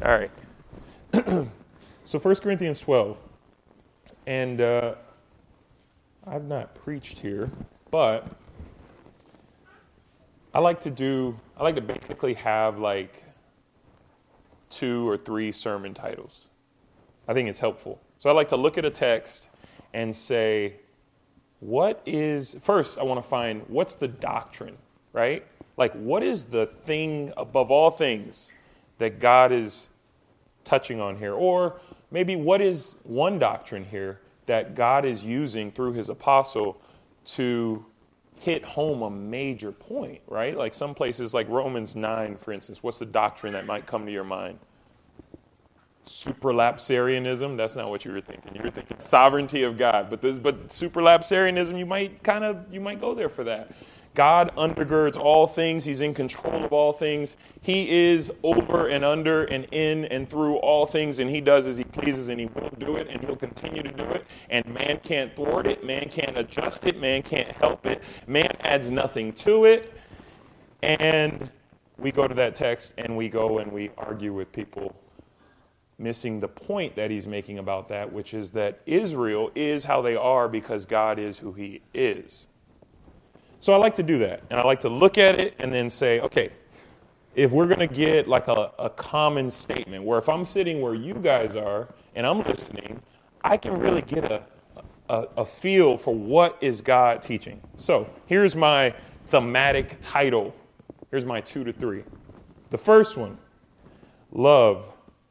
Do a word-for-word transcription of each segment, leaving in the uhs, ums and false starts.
All right. So First Corinthians twelve. And uh, I've not preached here, but I like to do, I like to basically have like two or three sermon titles. I think it's helpful. So I like to look at a text and say, what is, first I want to find what's the doctrine, right? Like what is the thing above all things that God is touching on here? Or maybe what is one doctrine here that God is using through his apostle to hit home a major point, right? Like some places like Romans nine, for instance, what's the doctrine that might come to your mind? Supralapsarianism? That's not what you were thinking. You were thinking sovereignty of God. But this, but supralapsarianism, you might kind of, you might go there for that. God undergirds all things. He's in control of all things. He is over and under and in and through all things, and he does as he pleases, and he will do it, and he'll continue to do it. And man can't thwart it. Man can't adjust it. Man can't help it. Man adds nothing to it. And we go to that text, and we go and we argue with people, missing the point that he's making about that, which is that Israel is how they are because God is who he is. So I like to do that, and I like to look at it and then say, okay, if we're going to get like a, a common statement, where if I'm sitting where you guys are and I'm listening, I can really get a, a, a feel for what is God teaching. So here's my thematic title. Here's my two to three. The first one, love,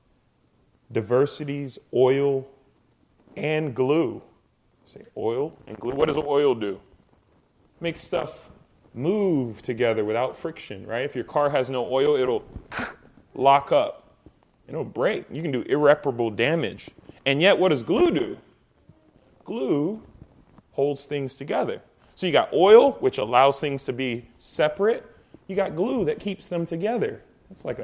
diversities, oil, and glue. Say oil and glue. What does oil do? Makes stuff move together without friction, right? If your car has no oil, it'll lock up. It'll break. You can do irreparable damage. And yet, what does glue do? Glue holds things together. So you got oil, which allows things to be separate. You got glue that keeps them together. It's like a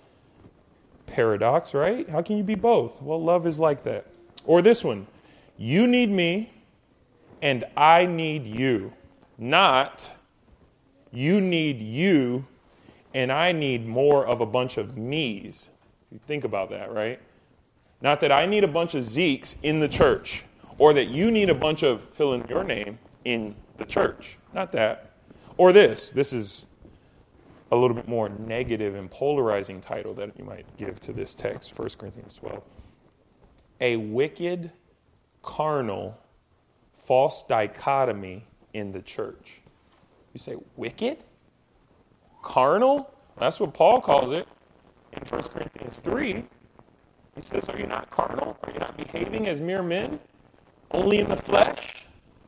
paradox, right? How can you be both? Well, love is like that. Or this one, you need me and I need you. Not, you need you, and I need more of a bunch of me's. You think about that, right? Not that I need a bunch of Zekes in the church, or that you need a bunch of fill in your name in the church. Not that. Or this. This is a little bit more negative and polarizing title that you might give to this text, First Corinthians twelve. A wicked, carnal, false dichotomy in the church. You say, wicked? Carnal? That's what Paul calls it in First Corinthians three. He says, are you not carnal? Are you not behaving as mere men? Only in the flesh?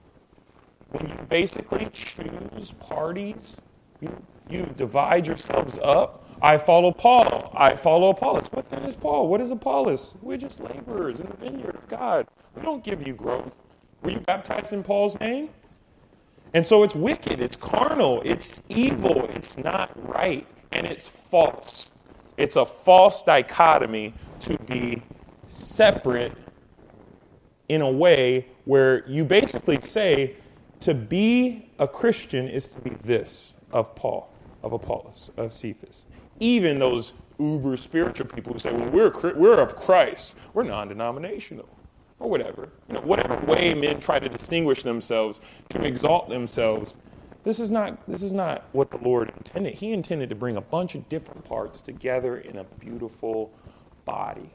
When you basically choose parties, you, you divide yourselves up. I follow Paul. I follow Apollos. What then is Paul? What is Apollos? We're just laborers in the vineyard of God. We don't give you growth. Were you baptized in Paul's name? And so it's wicked, it's carnal, it's evil, it's not right, and it's false. It's a false dichotomy to be separate in a way where you basically say to be a Christian is to be this of Paul, of Apollos, of Cephas. Even those uber spiritual people who say, well, we're, we're of Christ, we're non-denominational. Or whatever, you know, whatever way men try to distinguish themselves, to exalt themselves. This is not this is not what the Lord intended. He intended to bring a bunch of different parts together in a beautiful body.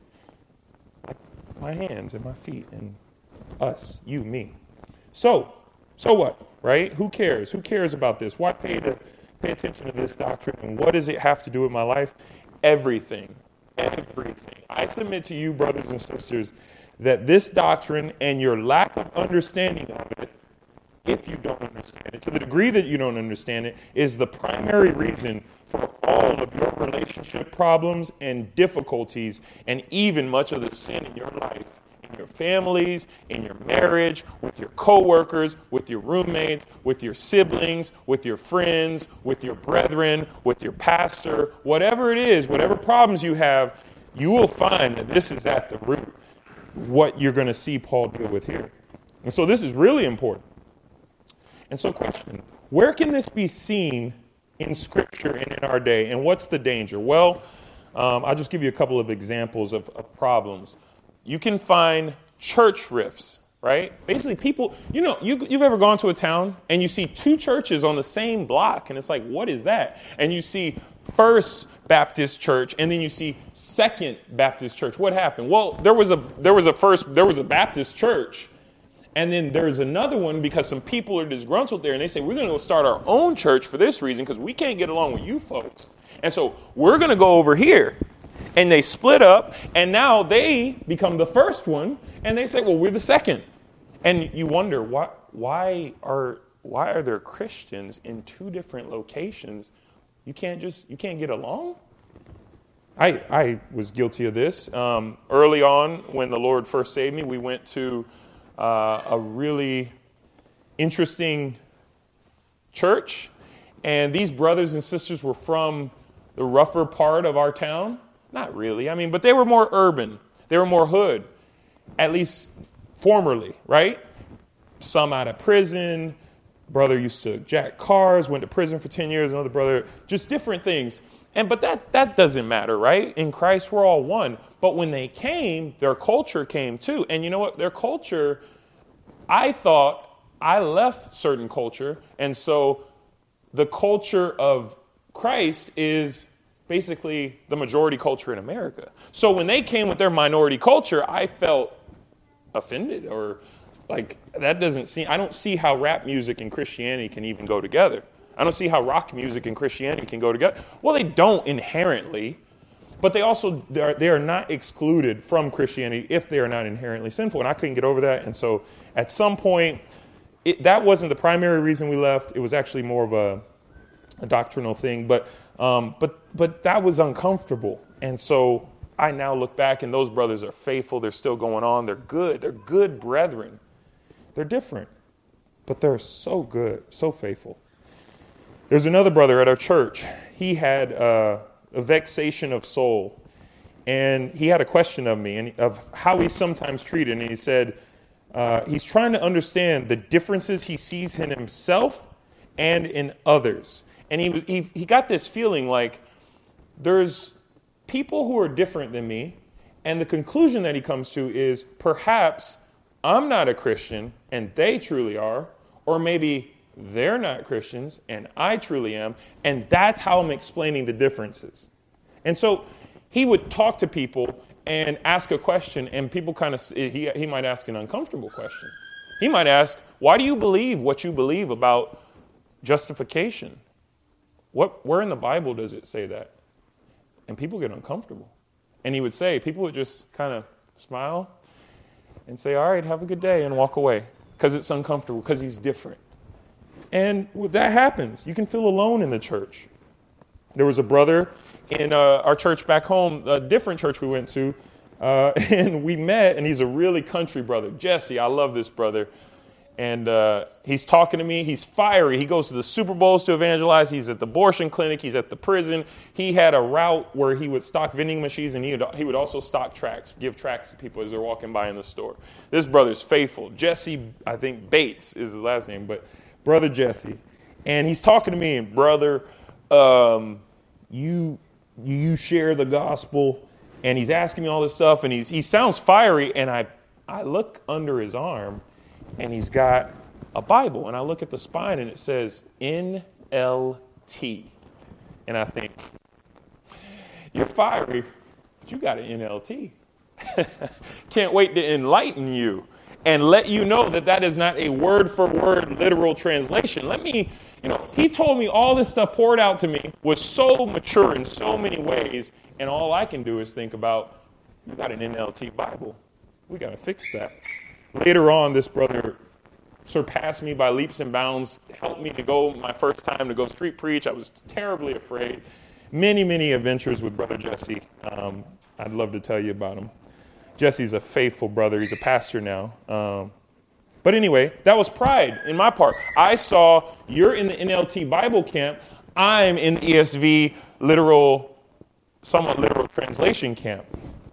Like my hands and my feet and us, you, me. So, so what, right? Who cares? Who cares about this? Why pay to pay attention to this doctrine? And what does it have to do with my life? Everything. Everything. I submit to you, brothers and sisters, that this doctrine and your lack of understanding of it, if you don't understand it, to the degree that you don't understand it, is the primary reason for all of your relationship problems and difficulties, and even much of the sin in your life, in your families, in your marriage, with your coworkers, with your roommates, with your siblings, with your friends, with your brethren, with your pastor, whatever it is, whatever problems you have, you will find that this is at the root. What you're going to see Paul deal with here. And so this is really important. And so question, where can this be seen in Scripture and in our day? And what's the danger? Well, Um, I'll just give you a couple of examples of, of problems. You can find church rifts, right? Basically, people, you know, you, you've ever gone to a town and you see two churches on the same block, and it's like, what is that? And you see First Baptist Church, and then you see Second Baptist Church. What happened? Well, there was a there was a first there was a Baptist church. And then there's another one because some people are disgruntled there, and they say, we're going to go start our own church for this reason because we can't get along with you folks. And so we're going to go over here. And they split up, and now they become the first one, and they say, well, we're the second. And you wonder, why, why are why are there Christians in two different locations? You can't just, you can't get along? I, I was guilty of this. Um, early on, when the Lord first saved me, we went to Uh, a really interesting church, and these brothers and sisters were from the rougher part of our town. Not really, I mean, but they were more urban. They were more hood, at least formerly, right? Some out of prison. Brother used to jack cars, went to prison for ten years. Another brother, just different things. And but that that doesn't matter, right? In Christ, we're all one. But when they came, their culture came too. And you know what? Their culture, I thought I left certain culture. And so the culture of Christ is basically the majority culture in America. So when they came with their minority culture, I felt offended, or like, that doesn't seem, I don't see how rap music and Christianity can even go together. I don't see how rock music and Christianity can go together. Well, they don't inherently, but they also, they are, they are not excluded from Christianity if they are not inherently sinful. And I couldn't get over that. And so at some point, it, that wasn't the primary reason we left. It was actually more of a, a doctrinal thing. But, um, but, but that was uncomfortable. And so I now look back, and those brothers are faithful. They're still going on. They're good. They're good brethren. They're different, but they're so good, so faithful. There's another brother at our church. He had uh, a vexation of soul, and he had a question of me and of how he's sometimes treated. And he said uh, he's trying to understand the differences he sees in himself and in others. And he was he, he got this feeling like there's people who are different than me, and the conclusion that he comes to is perhaps I'm not a Christian and they truly are, or maybe they're not Christians and I truly am, and that's how I'm explaining the differences. And so he would talk to people and ask a question, and people kind of, he, he might ask an uncomfortable question. He might ask, why do you believe what you believe about justification? What, where in the Bible does it say that? And people get uncomfortable. And he would say, people would just kind of smile and say, all right, have a good day, and walk away, because it's uncomfortable, because he's different. And that happens. You can feel alone in the church. There was a brother in uh, our church back home, a different church we went to, uh, and we met, and he's a really country brother. Jesse, I love this brother. And uh, he's talking to me. He's fiery. He goes to the Super Bowls to evangelize. He's at the abortion clinic. He's at the prison. He had a route where he would stock vending machines, and he would, he would also stock tracts, give tracts to people as they're walking by in the store. This brother's faithful. Jesse, I think Bates is his last name, but Brother Jesse. And he's talking to me, and brother, um, you you share the gospel, and he's asking me all this stuff, and he's he sounds fiery, and I I look under his arm, and he's got a Bible, and I look at the spine, and it says N L T. And I think, you're fiery, but you got an N L T. Can't wait to enlighten you and let you know that that is not a word-for-word literal translation. Let me, you know, he told me all this stuff poured out to me was so mature in so many ways, and all I can do is think about, you got an N L T Bible. We got to fix that. Later on, this brother surpassed me by leaps and bounds, helped me to go my first time to go street preach. I was terribly afraid. Many, many adventures with Brother Jesse. Um, I'd love to tell you about him. Jesse's a faithful brother. He's a pastor now. Um, but anyway, that was pride in my part. I saw you're in the N L T Bible camp. I'm in the E S V literal, somewhat literal translation camp.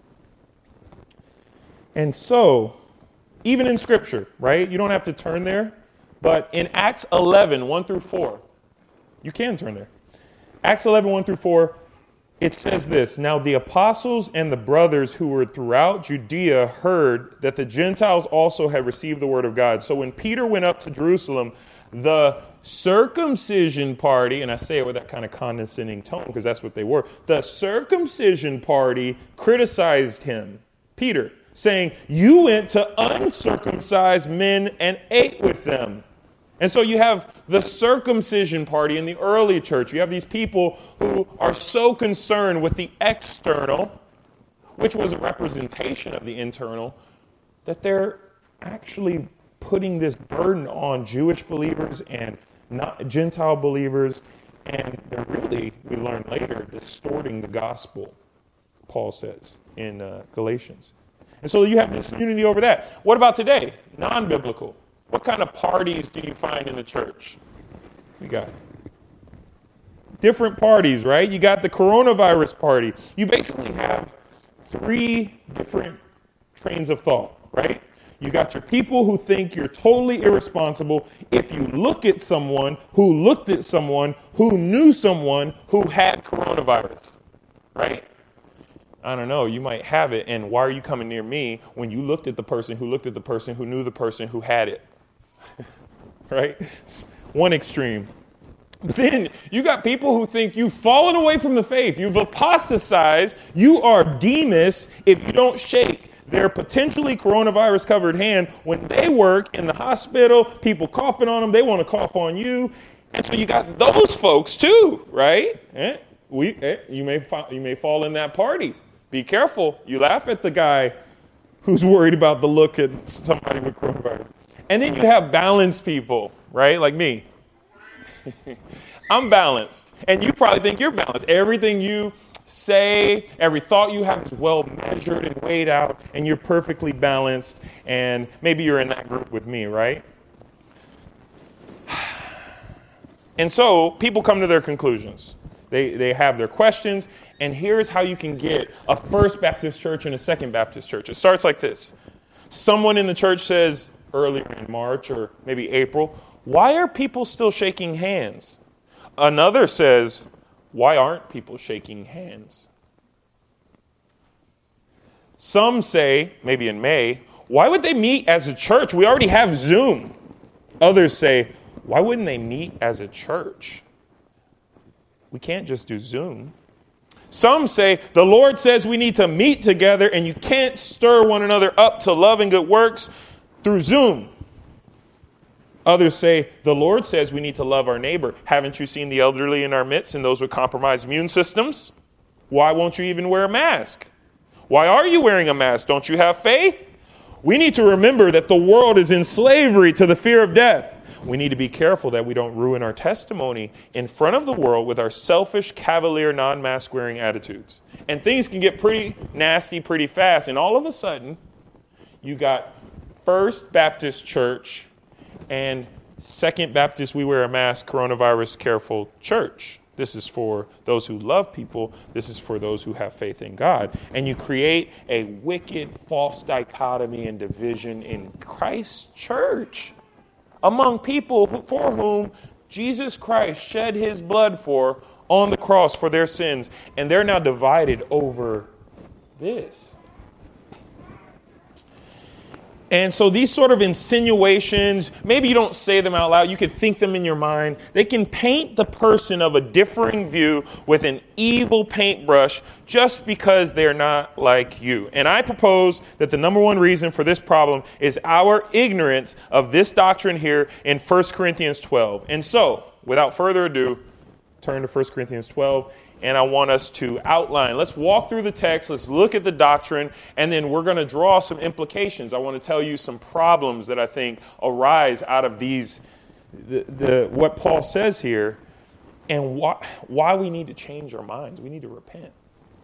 And so, even in Scripture, right? You don't have to turn there. But in Acts eleven, one through four, you can turn there. Acts eleven, one through four, it says this, "Now the apostles and the brothers who were throughout Judea heard that the Gentiles also had received the word of God. So when Peter went up to Jerusalem, the circumcision party," and I say it with that kind of condescending tone because that's what they were, the circumcision party criticized him, Peter, saying, "You went to uncircumcised men and ate with them." And so you have the circumcision party in the early church. You have these people who are so concerned with the external, which was a representation of the internal, that they're actually putting this burden on Jewish believers and not Gentile believers. And they're really, we learn later, distorting the gospel, Paul says in uh, Galatians. And so you have this unity over that. What about today? Non-biblical. What kind of parties do you find in the church? We got different parties, right? You got the coronavirus party. You basically have three different trains of thought, right? You got your people who think you're totally irresponsible if you look at someone who looked at someone who knew someone who had coronavirus, right? I don't know, you might have it, and why are you coming near me when you looked at the person who looked at the person who knew the person who had it? Right? It's one extreme. Then you got people who think you've fallen away from the faith. You've apostatized. You are Demas if you don't shake their potentially coronavirus covered hand. When they work in the hospital, people coughing on them, they want to cough on you. And so you got those folks too, right? Eh? We, eh, you may fa- you may fall in that party. Be careful. You laugh at the guy who's worried about the look at somebody with coronavirus. And then you have balanced people, right? Like me. I'm balanced. And you probably think you're balanced. Everything you say, every thought you have is well measured and weighed out, and you're perfectly balanced. And maybe you're in that group with me, right? And so people come to their conclusions. They they have their questions, and here's how you can get a First Baptist church and a Second Baptist church. It starts like this. Someone in the church says earlier in March or maybe April, "Why are people still shaking hands?" Another says, "Why aren't people shaking hands?" Some say, maybe in May, "Why would they meet as a church? We already have Zoom." Others say, "Why wouldn't they meet as a church? We can't just do Zoom." Some say, "The Lord says we need to meet together and you can't stir one another up to love and good works through Zoom." Others say, "The Lord says we need to love our neighbor. Haven't you seen the elderly in our midst and those with compromised immune systems? Why won't you even wear a mask? Why are you wearing a mask? Don't you have faith?" We need to remember that the world is in slavery to the fear of death. We need to be careful that we don't ruin our testimony in front of the world with our selfish, cavalier, non-mask wearing attitudes. And things can get pretty nasty pretty fast. And all of a sudden, you got First Baptist Church and Second Baptist, we wear a mask, coronavirus careful church. This is for those who love people. This is for those who have faith in God. And you create a wicked, false dichotomy and division in Christ's church among people who, for whom Jesus Christ shed his blood for on the cross for their sins. And they're now divided over this. And so these sort of insinuations, maybe you don't say them out loud, you could think them in your mind. They can paint the person of a differing view with an evil paintbrush just because they're not like you. And I propose that the number one reason for this problem is our ignorance of this doctrine here in First Corinthians twelve. And so, without further ado, turn to First Corinthians twelve. And I want us to outline. Let's walk through the text. Let's look at the doctrine. And then we're going to draw some implications. I want to tell you some problems that I think arise out of these, the, the what Paul says here, and why, why we need to change our minds. We need to repent.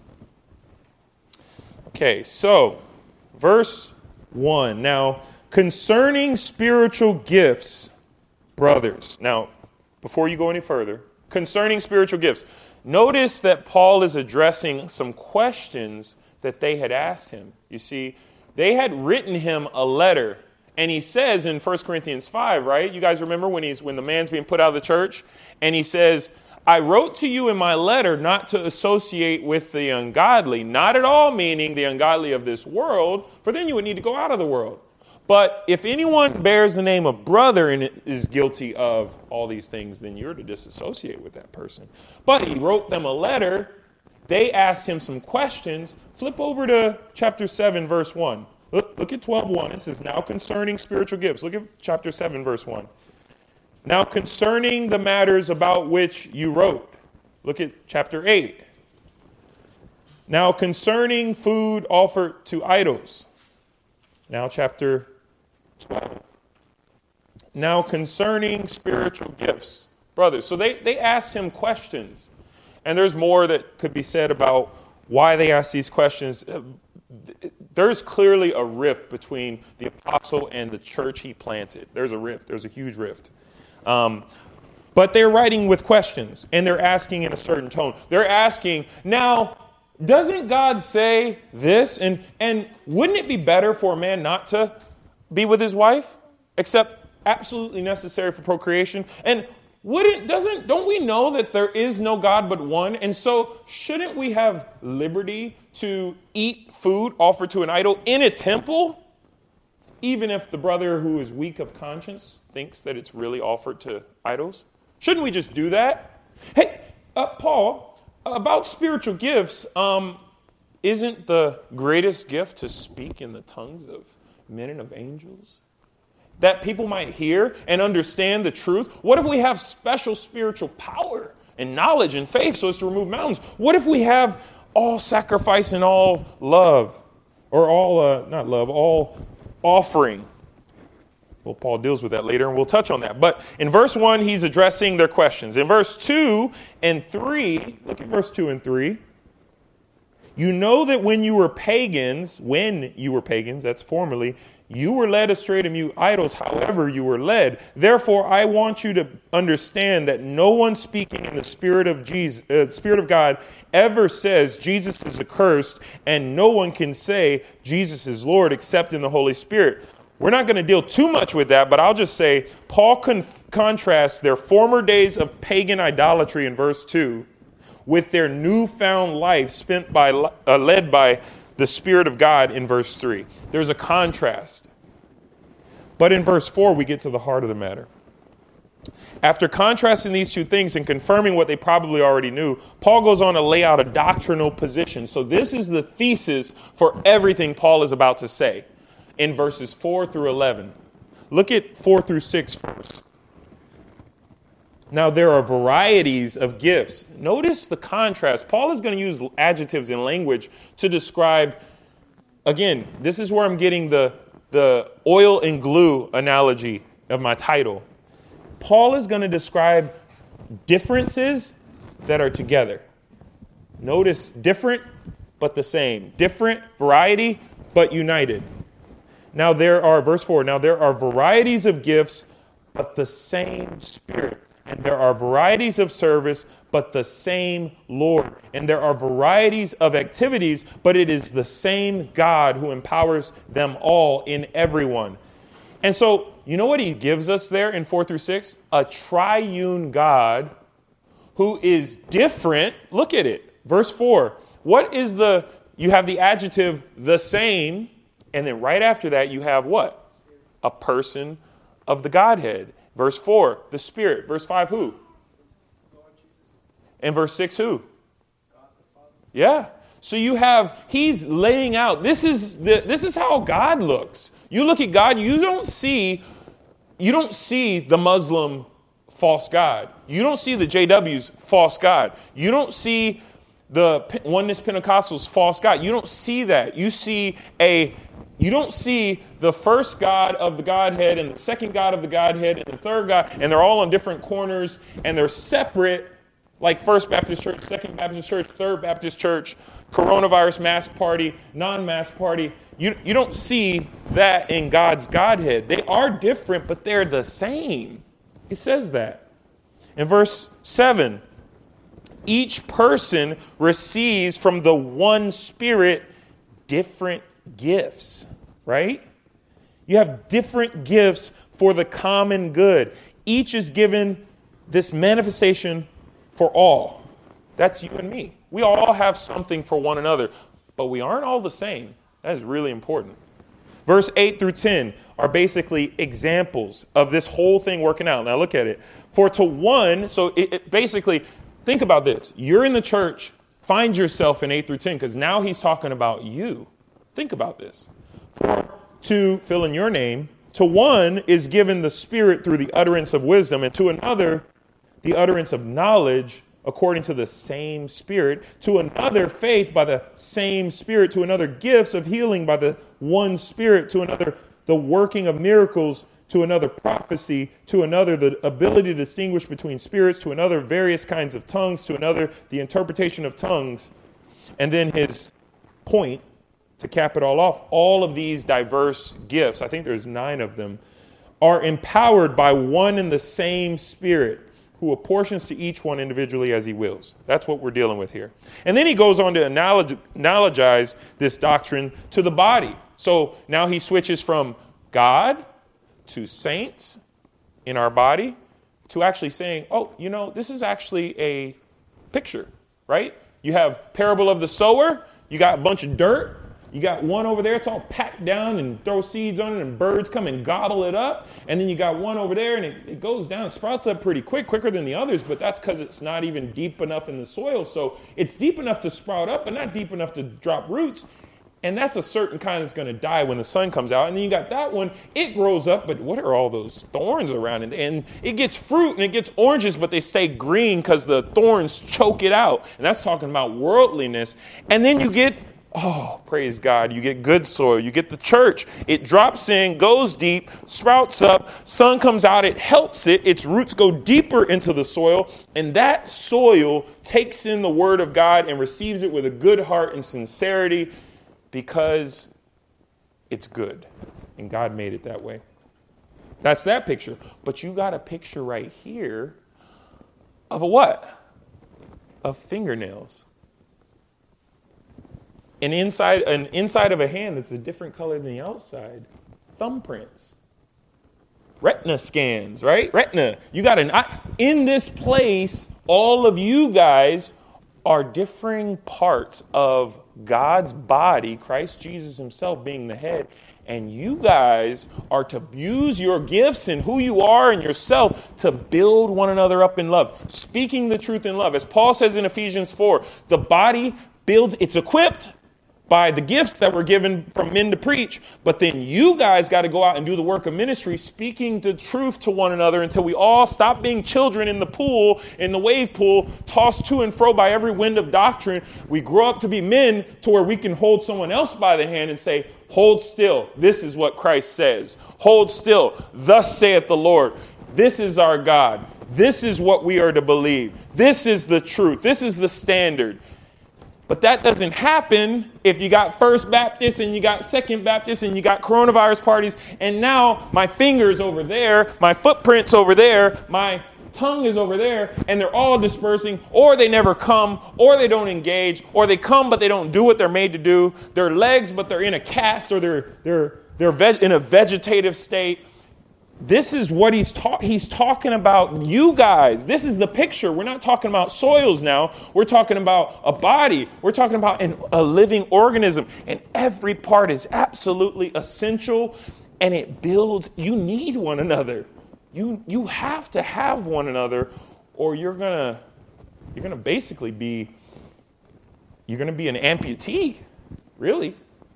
Okay, so verse one. Now, concerning spiritual gifts, brothers. Now, before you go any further, concerning spiritual gifts, notice that Paul is addressing some questions that they had asked him. You see, they had written him a letter, and he says in First Corinthians five, right? You guys remember when he's when the man's being put out of the church, and he says, I wrote to you in my letter not to associate with the ungodly, not at all meaning the ungodly of this world, for then you would need to go out of the world. But if anyone bears the name of brother and is guilty of all these things, then you're to disassociate with that person. But he wrote them a letter. They asked him some questions. Flip over to chapter seven, verse one. Look, look at twelve one. It says, now concerning spiritual gifts. Look at chapter seven, verse one. Now concerning the matters about which you wrote. Look at chapter eight. Now concerning food offered to idols. Now chapter twelve. Now concerning spiritual gifts. Brothers, so they, they asked him questions. And there's more that could be said about why they asked these questions. There's clearly a rift between the apostle and the church he planted. There's a rift. There's a huge rift. Um, but they're writing with questions, and they're asking in a certain tone. They're asking, now, doesn't God say this? And, and wouldn't it be better for a man not to be with his wife, except absolutely necessary for procreation? And wouldn't, doesn't, don't we know that there is no God but one? And so shouldn't we have liberty to eat food offered to an idol in a temple? Even if the brother who is weak of conscience thinks that it's really offered to idols? Shouldn't we just do that? Hey, uh, Paul, about spiritual gifts, um, isn't the greatest gift to speak in the tongues of men and of angels? That people might hear and understand the truth? What if we have special spiritual power and knowledge and faith so as to remove mountains? What if we have all sacrifice and all love? Or all, uh, not love, all offering. Well, Paul deals with that later, and we'll touch on that. But in verse one, he's addressing their questions. In verse two and three, look at verse two and three. You know that when you were pagans, when you were pagans, that's formerly, you were led astray to mute idols, however you were led. Therefore, I want you to understand that no one speaking in the Spirit of Jesus, uh, Spirit of God ever says Jesus is accursed, and no one can say Jesus is Lord except in the Holy Spirit. We're not going to deal too much with that, but I'll just say Paul conf- contrasts their former days of pagan idolatry in verse two with their newfound life spent by uh, led by the Spirit of God in verse three. There's a contrast. But in verse four, we get to the heart of the matter. After contrasting these two things and confirming what they probably already knew, Paul goes on to lay out a doctrinal position. So this is the thesis for everything Paul is about to say in verses four through eleven. Look at four through six first. Now, there are varieties of gifts. Notice the contrast. Paul is going to use adjectives and language to describe, again, this is where I'm getting the, the oil and glue analogy of my title. Paul is going to describe differences that are together. Notice different but the same. Different, variety, but united. Now there are, verse four, now there are varieties of gifts, but the same Spirit. And there are varieties of service, but the same Lord. And there are varieties of activities, but it is the same God who empowers them all in everyone. And so, you know what he gives us there in four through six? A triune God who is different. Look at it. Verse four. What is the, you have the adjective the same, and then right after that you have what? A person of the Godhead. Verse four, the Spirit. Verse five, who? And verse six, who? Yeah. So you have, he's laying out, this is the, this is how God looks. You look at God, you don't see, you don't see the Muslim false God. You don't see the J W's false God. You don't see the Oneness Pentecostals false God. You don't see that. You see a You don't see the first God of the Godhead and the second God of the Godhead and the third God, and they're all on different corners, and they're separate, like First Baptist Church, Second Baptist Church, Third Baptist Church, coronavirus mask party, non-mask party. You, you don't see that in God's Godhead. They are different, but they're the same. It says that. In verse seven, each person receives from the one Spirit different gifts, right? You have different gifts for the common good. Each is given this manifestation for all. That's you and me. We all have something for one another, but we aren't all the same. That is really important. Verse eight through ten are basically examples of this whole thing working out. Now look at it. For to one, so it, it basically, think about this. You're in the church, find yourself in eight through ten, because now he's talking about you. Think about this. For to, fill in your name, to one is given the Spirit through the utterance of wisdom, and to another the utterance of knowledge according to the same Spirit, to another faith by the same Spirit, to another gifts of healing by the one Spirit, to another the working of miracles, to another prophecy, to another the ability to distinguish between spirits, to another various kinds of tongues, to another the interpretation of tongues. And then his point, to cap it all off, all of these diverse gifts, I think there's nine of them, are empowered by one and the same Spirit, who apportions to each one individually as he wills. That's what we're dealing with here. And then he goes on to analog- analogize this doctrine to the body. So now he switches from God to saints in our body to actually saying, oh, you know, this is actually a picture, right? You have parable of the sower. You got a bunch of dirt. You got one over there, it's all packed down and throw seeds on it and birds come and gobble it up. And then you got one over there and it, it goes down, it sprouts up pretty quick, quicker than the others, but that's because it's not even deep enough in the soil. So it's deep enough to sprout up, but not deep enough to drop roots. And that's a certain kind that's going to die when the sun comes out. And then you got that one, it grows up, but what are all those thorns around it? And it gets fruit and it gets oranges, but they stay green because the thorns choke it out. And that's talking about worldliness. And then you get Oh, praise God. You get good soil. You get the church. It drops in, goes deep, sprouts up, sun comes out, it helps it. Its roots go deeper into the soil, and that soil takes in the word of God and receives it with a good heart and sincerity because it's good, and God made it that way. That's that picture. But you got a picture right here of a what? Of fingernails. An inside, an inside of a hand that's a different color than the outside. Thumbprints. Retina scans, right? Retina. You got an, I, in this place, all of you guys are differing parts of God's body, Christ Jesus himself being the head. And you guys are to use your gifts and who you are and yourself to build one another up in love. Speaking the truth in love. As Paul says in Ephesians four, the body builds, it's equipped by the gifts that were given from men to preach, but then you guys got to go out and do the work of ministry, speaking the truth to one another until we all stop being children in the pool, in the wave pool, tossed to and fro by every wind of doctrine. We grow up to be men to where we can hold someone else by the hand and say, hold still. This is what Christ says. Hold still. Thus saith the Lord. This is our God. This is what we are to believe. This is the truth. This is the standard. But that doesn't happen if you got First Baptist and you got Second Baptist and you got coronavirus parties. And now my finger's over there, my footprint's over there, my tongue is over there, and they're all dispersing, or they never come, or they don't engage, or they come but they don't do what they're made to do. They're legs but they're in a cast, or they're they're they're veg- in a vegetative state. This is what he's ta- he's talking about you guys. This is the picture. We're not talking about soils now. We're talking about a body. We're talking about an, a living organism. And every part is absolutely essential. And it builds. You need one another. You you have to have one another, or you're gonna you're gonna basically be you're gonna be an amputee, really.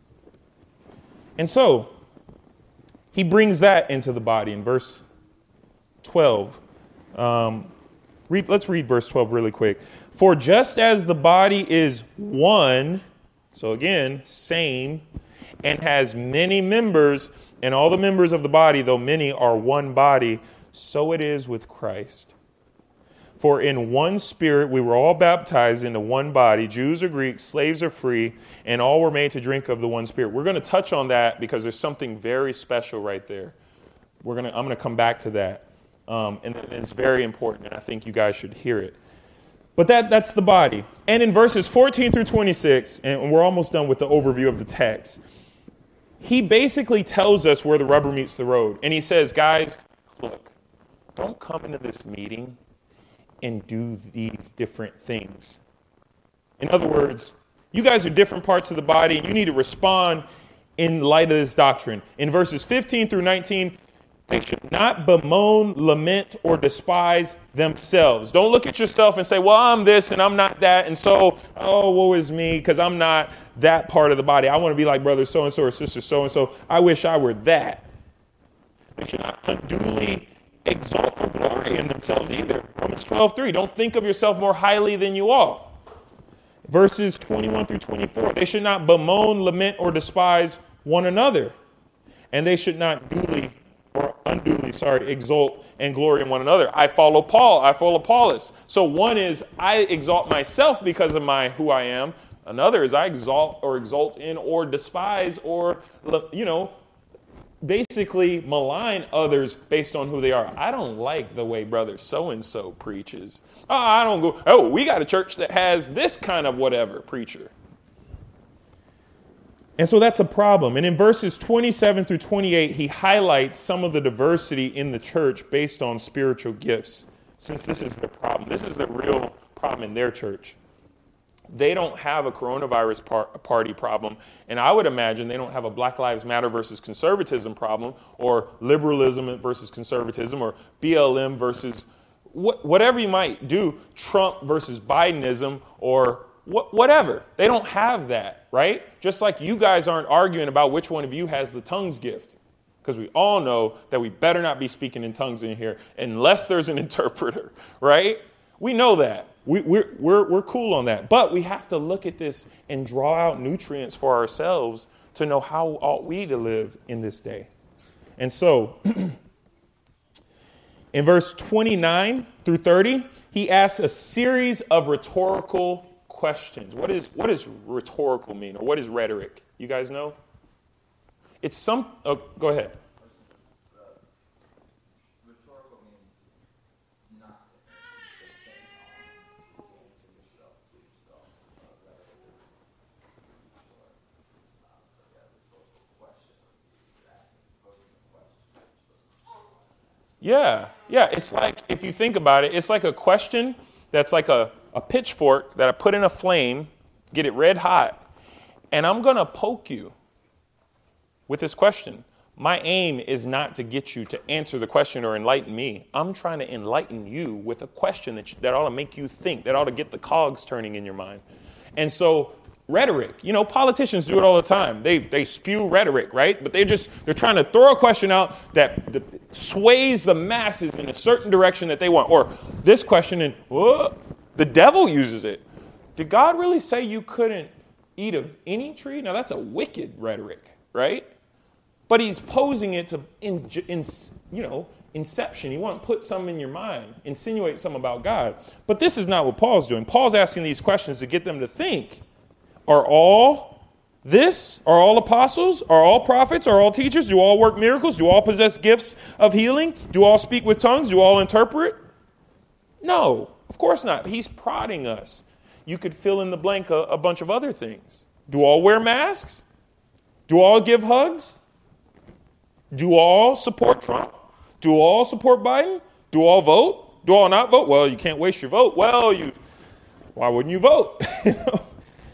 And so he brings that into the body in verse twelve. Um, read, let's read verse twelve really quick. For just as the body is one, so again, same, and has many members, and all the members of the body, though many, are one body, so it is with Christ. For in one Spirit we were all baptized into one body, Jews or Greeks, slaves or free, and all were made to drink of the one Spirit. We're going to touch on that because there's something very special right there. We're going to, I'm going to come back to that. Um, and it's very important, and I think you guys should hear it. But that, that's the body. And in verses fourteen through twenty-six, and we're almost done with the overview of the text, he basically tells us where the rubber meets the road. And he says, guys, look, don't come into this meeting and do these different things. In other words, you guys are different parts of the body, and you need to respond in light of this doctrine. In verses fifteen through nineteen, they should not bemoan, lament, or despise themselves. Don't look at yourself and say, well, I'm this and I'm not that, and so, oh, woe is me, because I'm not that part of the body. I want to be like brother so-and-so or sister so-and-so. I wish I were that. They should not unduly exalt or glory in themselves either. Romans twelve three, don't think of yourself more highly than you ought. Verses twenty-one through twenty-four, they should not bemoan, lament, or despise one another. And they should not duly or unduly, sorry, exalt and glory in one another. I follow Paul, I follow Apollos. So one is I exalt myself because of my who I am. Another is I exalt or exalt in or despise or, you know, basically malign others based on who they are. I don't like the way brother so-and-so preaches. Oh, I don't go, oh, we got a church that has this kind of whatever preacher. And so that's a problem. And in verses twenty-seven through twenty-eight, he highlights some of the diversity in the church based on spiritual gifts, since this is the problem. This is the real problem in their church. They don't have a coronavirus par- party problem, and I would imagine they don't have a Black Lives Matter versus conservatism problem, or liberalism versus conservatism, or B L M versus wh- whatever you might do, Trump versus Bidenism, or wh- whatever. They don't have that, right? Just like you guys aren't arguing about which one of you has the tongues gift, because we all know that we better not be speaking in tongues in here unless there's an interpreter, right? We know that. We, we're, we're, we're cool on that. But we have to look at this and draw out nutrients for ourselves to know how ought we to live in this day. And so, in verse twenty-nine through thirty, he asks a series of rhetorical questions. What is, what does rhetorical mean? Or what is rhetoric? You guys know? It's some... Oh, go ahead. Yeah, yeah. It's like, if you think about it, it's like a question that's like a, a pitchfork that I put in a flame, get it red hot, and I'm going to poke you with this question. My aim is not to get you to answer the question or enlighten me. I'm trying to enlighten you with a question that, you, that ought to make you think, that ought to get the cogs turning in your mind. And so rhetoric, you know, politicians do it all the time. They they spew rhetoric, right? But they just, they're trying to throw a question out that, that sways the masses in a certain direction that they want. Or this question, and whoa, the devil uses it. Did God really say you couldn't eat of any tree? Now that's a wicked rhetoric, right? But he's posing it to, in, in, you know, inception. You want to put something in your mind, insinuate something about God. But this is not what Paul's doing. Paul's asking these questions to get them to think. Are all this? Are all apostles? Are all prophets? Are all teachers? Do all work miracles? Do all possess gifts of healing? Do all speak with tongues? Do all interpret? No, of course not. He's prodding us. You could fill in the blank a, a bunch of other things. Do all wear masks? Do all give hugs? Do all support Trump? Do all support Biden? Do all vote? Do all not vote? Well, you can't waste your vote. Well, you, why wouldn't you vote? You know?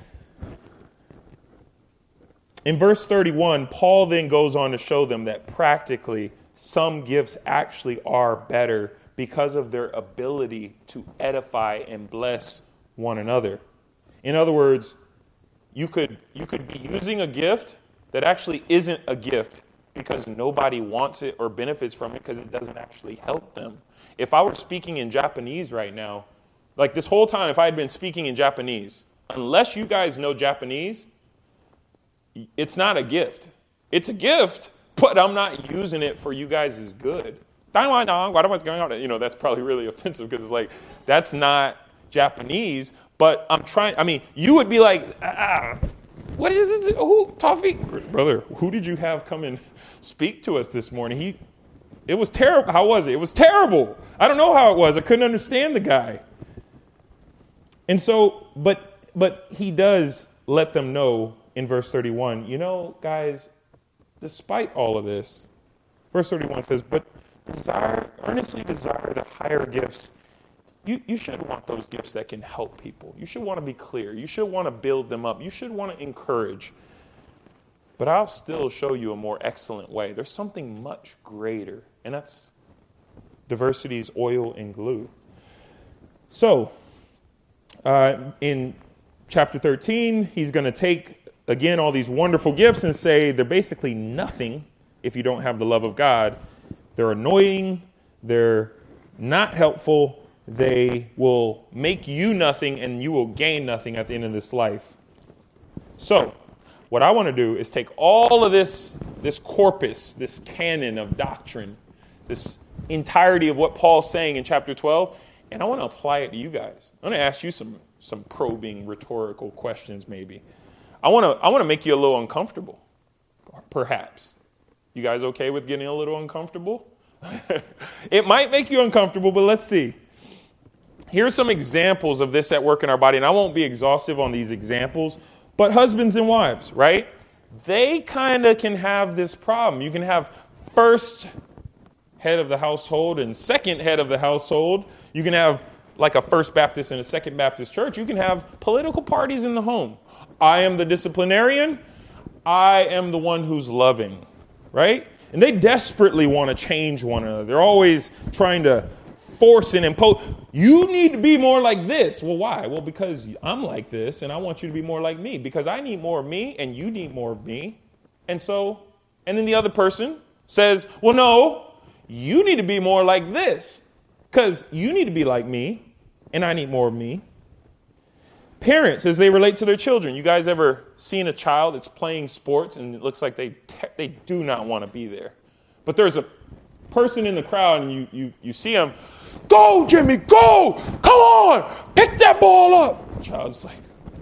In verse thirty-one, Paul then goes on to show them that practically some gifts actually are better because of their ability to edify and bless one another. In other words, you could you could be using a gift that actually isn't a gift because nobody wants it or benefits from it because it doesn't actually help them. If I were speaking in Japanese right now, like this whole time, if I had been speaking in Japanese, unless you guys know Japanese, it's not a gift. It's a gift, but I'm not using it for you guys' good. You know, that's probably really offensive because it's like, that's not Japanese, but I'm trying, I mean, you would be like, ah, what is this? Who, Tawfiq? Brother, who did you have come and speak to us this morning? He, it was terrible. How was it? It was terrible. I don't know how it was. I couldn't understand the guy. And so, but but he does let them know in verse thirty-one, you know, guys, despite all of this, verse thirty-one says, but desire, earnestly desire the higher gifts, you, you should want those gifts that can help people. You should want to be clear. You should want to build them up. You should want to encourage. But I'll still show you a more excellent way. There's something much greater, and that's diversity's oil and glue. So, uh, in chapter thirteen, he's going to take, again, all these wonderful gifts and say they're basically nothing if you don't have the love of God. They're annoying. They're not helpful. They will make you nothing, and you will gain nothing at the end of this life. So, what I want to do is take all of this, this corpus, this canon of doctrine, this entirety of what Paul's saying in chapter twelve, and I want to apply it to you guys. I'm going to ask you some, some probing, rhetorical questions maybe. I want to I want to make you a little uncomfortable, perhaps. You guys okay with getting a little uncomfortable? It might make you uncomfortable, but let's see. Here's some examples of this at work in our body, and I won't be exhaustive on these examples, but husbands and wives, right? They kind of can have this problem. You can have first head of the household and second head of the household. You can have like a First Baptist and a Second Baptist church. You can have political parties in the home. I am the disciplinarian. I am the one who's loving, right? And they desperately want to change one another. They're always trying to force and impose. You need to be more like this. Well, why? Well, because I'm like this, and I want you to be more like me. Because I need more of me, and you need more of me. And so, and then the other person says, well, no, you need to be more like this. Because you need to be like me, and I need more of me. Parents, as they relate to their children. You guys ever seen a child that's playing sports, and it looks like they te- they do not want to be there? But there's a person in the crowd, and you you you see them. Go, Jimmy, go! Come on! Pick that ball up! The child's like,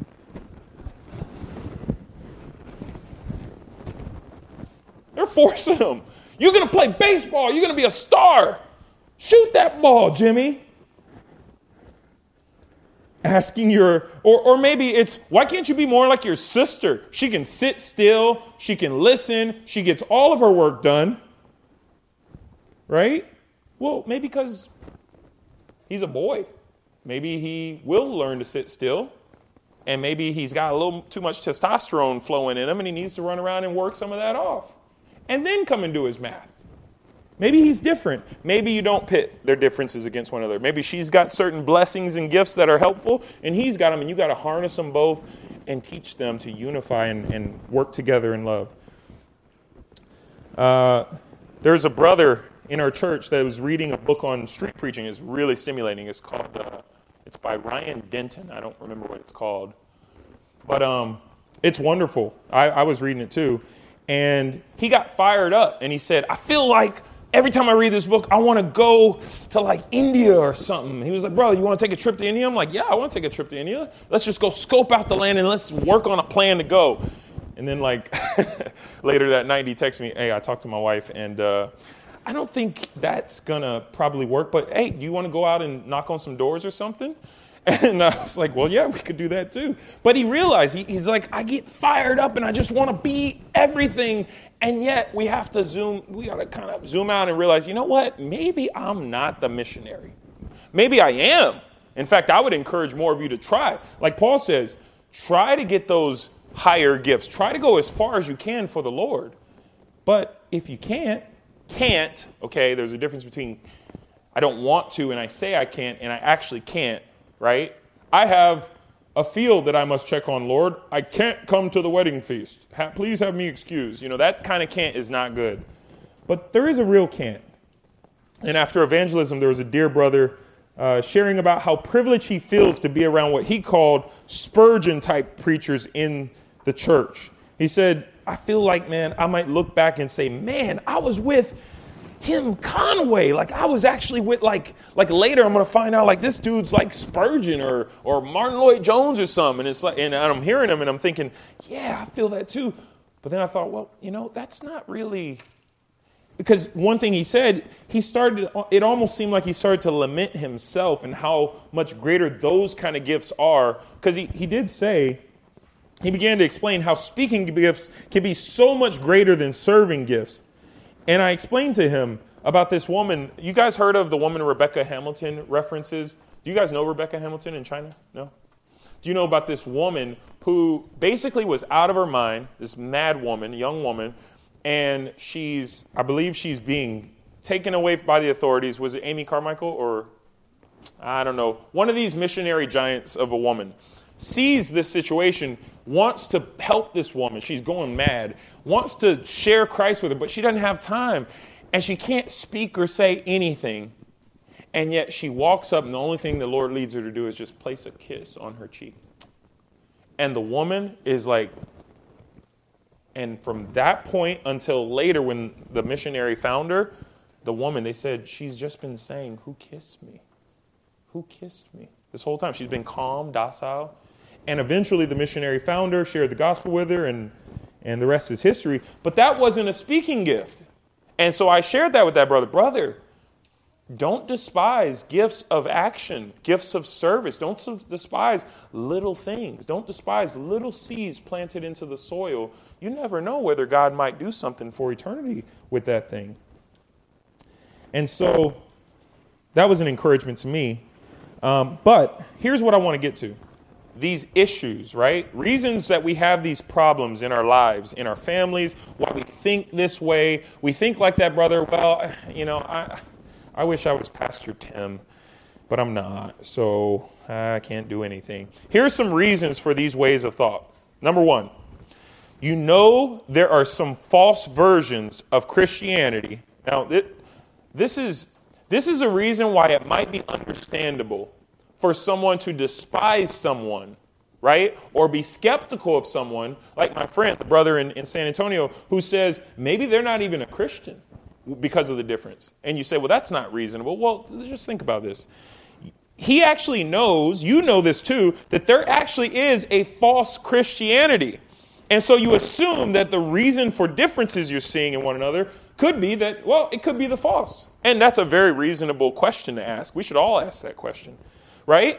they're forcing them. You're going to play baseball. You're going to be a star. Shoot that ball, Jimmy. Asking your, or, or maybe it's, why can't you be more like your sister? She can sit still. She can listen. She gets all of her work done. Right? Well, maybe because he's a boy. Maybe he will learn to sit still. And maybe he's got a little too much testosterone flowing in him and he needs to run around and work some of that off. And then come and do his math. Maybe he's different. Maybe you don't pit their differences against one another. Maybe she's got certain blessings and gifts that are helpful, and he's got them, and you got to harness them both and teach them to unify and, and work together in love. Uh, there's a brother in our church that was reading a book on street preaching. It's really stimulating. It's called, uh, it's by Ryan Denton. I don't remember what it's called. But um, it's wonderful. I, I was reading it too. And he got fired up, and he said, I feel like every time I read this book, I want to go to like India or something. He was like, bro, you want to take a trip to India? I'm like, yeah, I want to take a trip to India. Let's just go scope out the land and let's work on a plan to go. And then like later that night, he texted me, hey, I talked to my wife, and uh, I don't think that's going to probably work. But hey, do you want to go out and knock on some doors or something? And I was like, well, yeah, we could do that too. But he realized, he, he's like, I get fired up and I just want to be everything. And yet we have to zoom, we got to kind of zoom out and realize, you know what? Maybe I'm not the missionary. Maybe I am. In fact, I would encourage more of you to try. Like Paul says, try to get those higher gifts. Try to go as far as you can for the Lord. But if you can't, can't, okay, there's a difference between I don't want to and I say I can't and I actually can't. Right? I have a field that I must check on, Lord. I can't come to the wedding feast. Ha- please have me excused. You know, that kind of can't is not good. But there is a real can't. And after evangelism, there was a dear brother uh, sharing about how privileged he feels to be around what he called Spurgeon-type preachers in the church. He said, I feel like, man, I might look back and say, man, I was with Tim Conway. Like I was actually with like like later I'm gonna find out like this dude's like Spurgeon or or Martin Lloyd Jones or something. And it's like and I'm hearing him and I'm thinking, yeah, I feel that too. But then I thought, well, you know, that's not really, because one thing he said, he started it almost seemed like he started to lament himself and how much greater those kind of gifts are. Because he, he did say, he began to explain how speaking gifts can be so much greater than serving gifts. And I explained to him about this woman. You guys heard of the woman Rebecca Hamilton references Do you guys know Rebecca Hamilton in China? No? Do you know about this woman who basically was out of her mind, this mad woman, young woman, and she's, I believe she's being taken away by the authorities. Was it Amy Carmichael or, I don't know, one of these missionary giants of a woman sees this situation, wants to help this woman. She's going mad, wants to share Christ with her, but she doesn't have time, and she can't speak or say anything. And yet she walks up, and the only thing the Lord leads her to do is just place a kiss on her cheek. And the woman is like, and from that point until later when the missionary found her, the woman, they said, she's just been saying, who kissed me? Who kissed me? This whole time she's been calm, docile. And eventually the missionary found her, shared the gospel with her, and, and the rest is history. But that wasn't a speaking gift. And so I shared that with that brother. Brother, don't despise gifts of action, gifts of service. Don't despise little things. Don't despise little seeds planted into the soil. You never know whether God might do something for eternity with that thing. And so that was an encouragement to me. Um, but here's what I want to get to. These issues, right? Reasons that we have these problems in our lives, in our families, why we think this way. We think like that brother, well, you know, I I wish I was Pastor Tim, but I'm not, so I can't do anything. Here are some reasons for these ways of thought. Number one, you know there are some false versions of Christianity. Now, this is this is a reason why it might be understandable for someone to despise someone, right? Or be skeptical of someone, like my friend, the brother in, in San Antonio, who says maybe they're not even a Christian because of the difference. And you say, well, that's not reasonable. Well, just think about this. He actually knows, you know this too, that there actually is a false Christianity. And so you assume that the reason for differences you're seeing in one another could be that, well, it could be the false. And that's a very reasonable question to ask. We should all ask that question, right?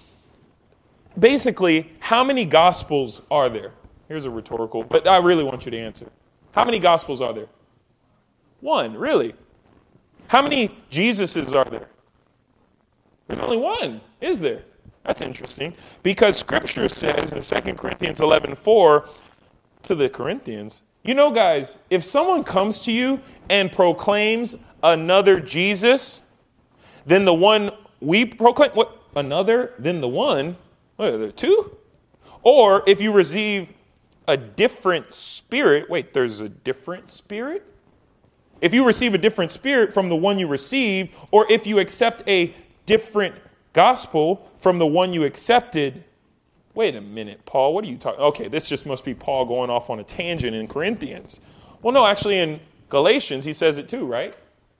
Basically, how many gospels are there? Here's a rhetorical, but I really want you to answer. How many gospels are there? One, really. How many Jesuses are there? There's only one, is there? That's interesting. Because Scripture says in Second Corinthians eleven four to the Corinthians, you know, guys, if someone comes to you and proclaims another Jesus than the one we proclaim, what, another than the one, what are there, two? Or if you receive a different spirit, wait, there's a different spirit? If you receive a different spirit from the one you received, or if you accept a different gospel from the one you accepted, wait a minute, Paul, what are you talking? Okay, this just must be Paul going off on a tangent in Corinthians. Well, no, actually in Galatians, he says it too, right?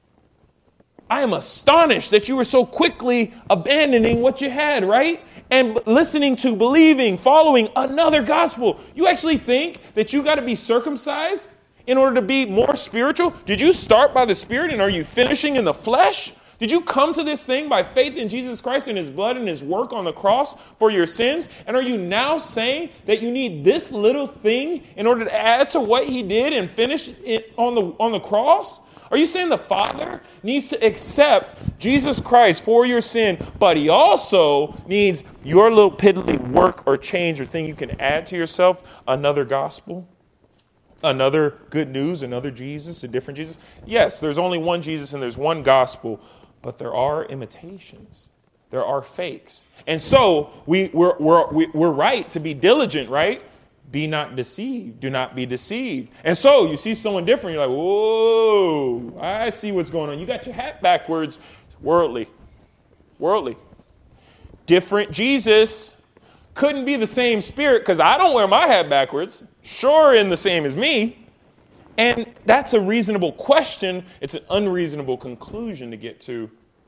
I am astonished that you were so quickly abandoning what you had, right? And listening to, believing, following another gospel. You actually think that you got to be circumcised in order to be more spiritual? Did you start by the Spirit and are you finishing in the flesh? Did you come to this thing by faith in Jesus Christ and His blood and His work on the cross for your sins? And are you now saying that you need this little thing in order to add to what He did and finish it on the, on the cross? Are you saying the Father needs to accept Jesus Christ for your sin, but He also needs your little piddly work or change or thing you can add to yourself, another gospel? Another good news, another Jesus, a different Jesus? Yes, there's only one Jesus and there's one gospel, but there are imitations. There are fakes. And so we, we're, we're, we're right to be diligent, right? Be not deceived. Do not be deceived. And so you see someone different, you're like, whoa, I see what's going on. You got your hat backwards. Worldly. Worldly. Different Jesus. Couldn't be the same Spirit because I don't wear my hat backwards. Sure, in the same as me. And that's a reasonable question. It's an unreasonable conclusion to get to.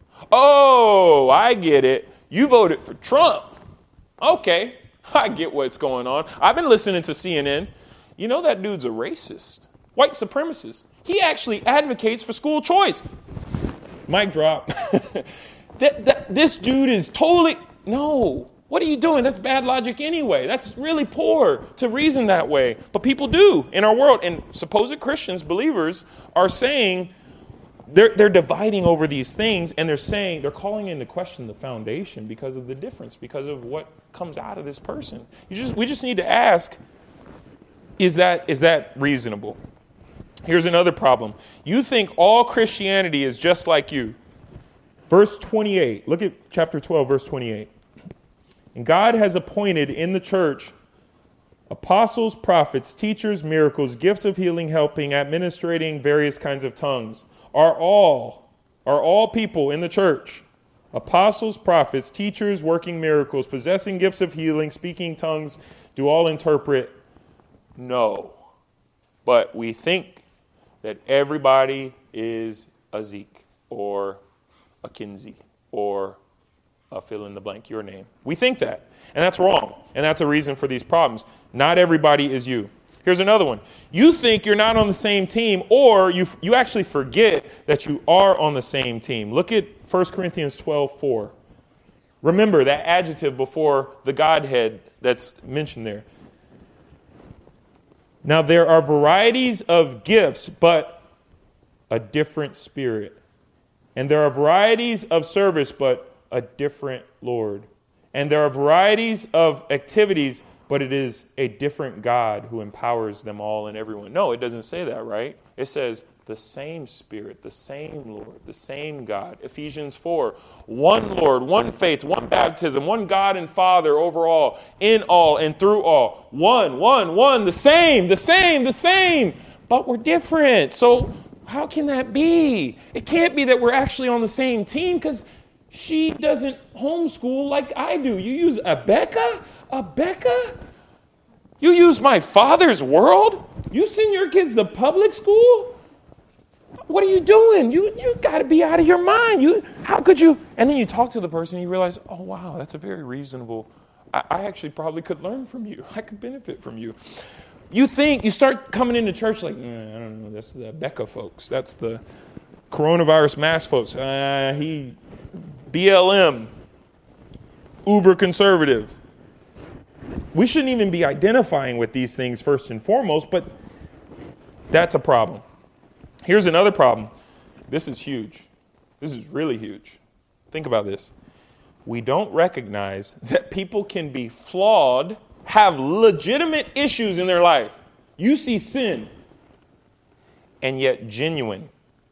Oh, I get it. You voted for Trump. Okay, I get what's going on. I've been listening to C N N. You know that dude's a racist, white supremacist. He actually advocates for school choice. Mic drop. that, that, this dude is totally... No. What are you doing? That's bad logic anyway. That's really poor to reason that way. But people do in our world. And supposed Christians, believers, are saying they're, they're dividing over these things, and they're saying, they're calling into question the foundation because of the difference, because of what comes out of this person. You just, we just need to ask, is that, is that reasonable? Here's another problem. You think all Christianity is just like you. Verse twenty-eight. Look at chapter twelve, verse twenty-eight. And God has appointed in the church apostles, prophets, teachers, miracles, gifts of healing, helping, administrating various kinds of tongues. Are all, are all people in the church apostles, prophets, teachers, working miracles, possessing gifts of healing, speaking tongues, do all interpret? No. But we think that everybody is a Zeke or a Kinsey or a fill in the blank, your name. We think that. And that's wrong. And that's a reason for these problems. Not everybody is you. Here's another one. You think you're not on the same team, or you you actually forget that you are on the same team. Look at First Corinthians twelve four. Remember that adjective before the Godhead that's mentioned there. Now there are varieties of gifts, but a different Spirit. And there are varieties of service, but a different Lord. And there are varieties of activities, but it is a different God who empowers them all and everyone. No, it doesn't say that, right? It says the same Spirit, the same Lord, the same God. Ephesians four, one Lord, one faith, one baptism, one God and Father over all, in all and through all. One, one, one, the same, the same, the same. But we're different. So how can that be? It can't be that we're actually on the same team, because she doesn't homeschool like I do. You use Abeka? Abeka? You use my father's world? You send your kids to public school? What are you doing? You you got to be out of your mind. You how could you? And then you talk to the person and you realize, oh wow, that's a very reasonable. I, I actually probably could learn from you. I could benefit from you. You think you start coming into church like, eh, I don't know, that's the Becca folks. That's the coronavirus mask folks. Uh, he B L M, uber conservative. We shouldn't even be identifying with these things first and foremost, but that's a problem. Here's another problem. This is huge. This is really huge. Think about this. We don't recognize that people can be flawed, have legitimate issues in their life. You see sin, and yet genuine,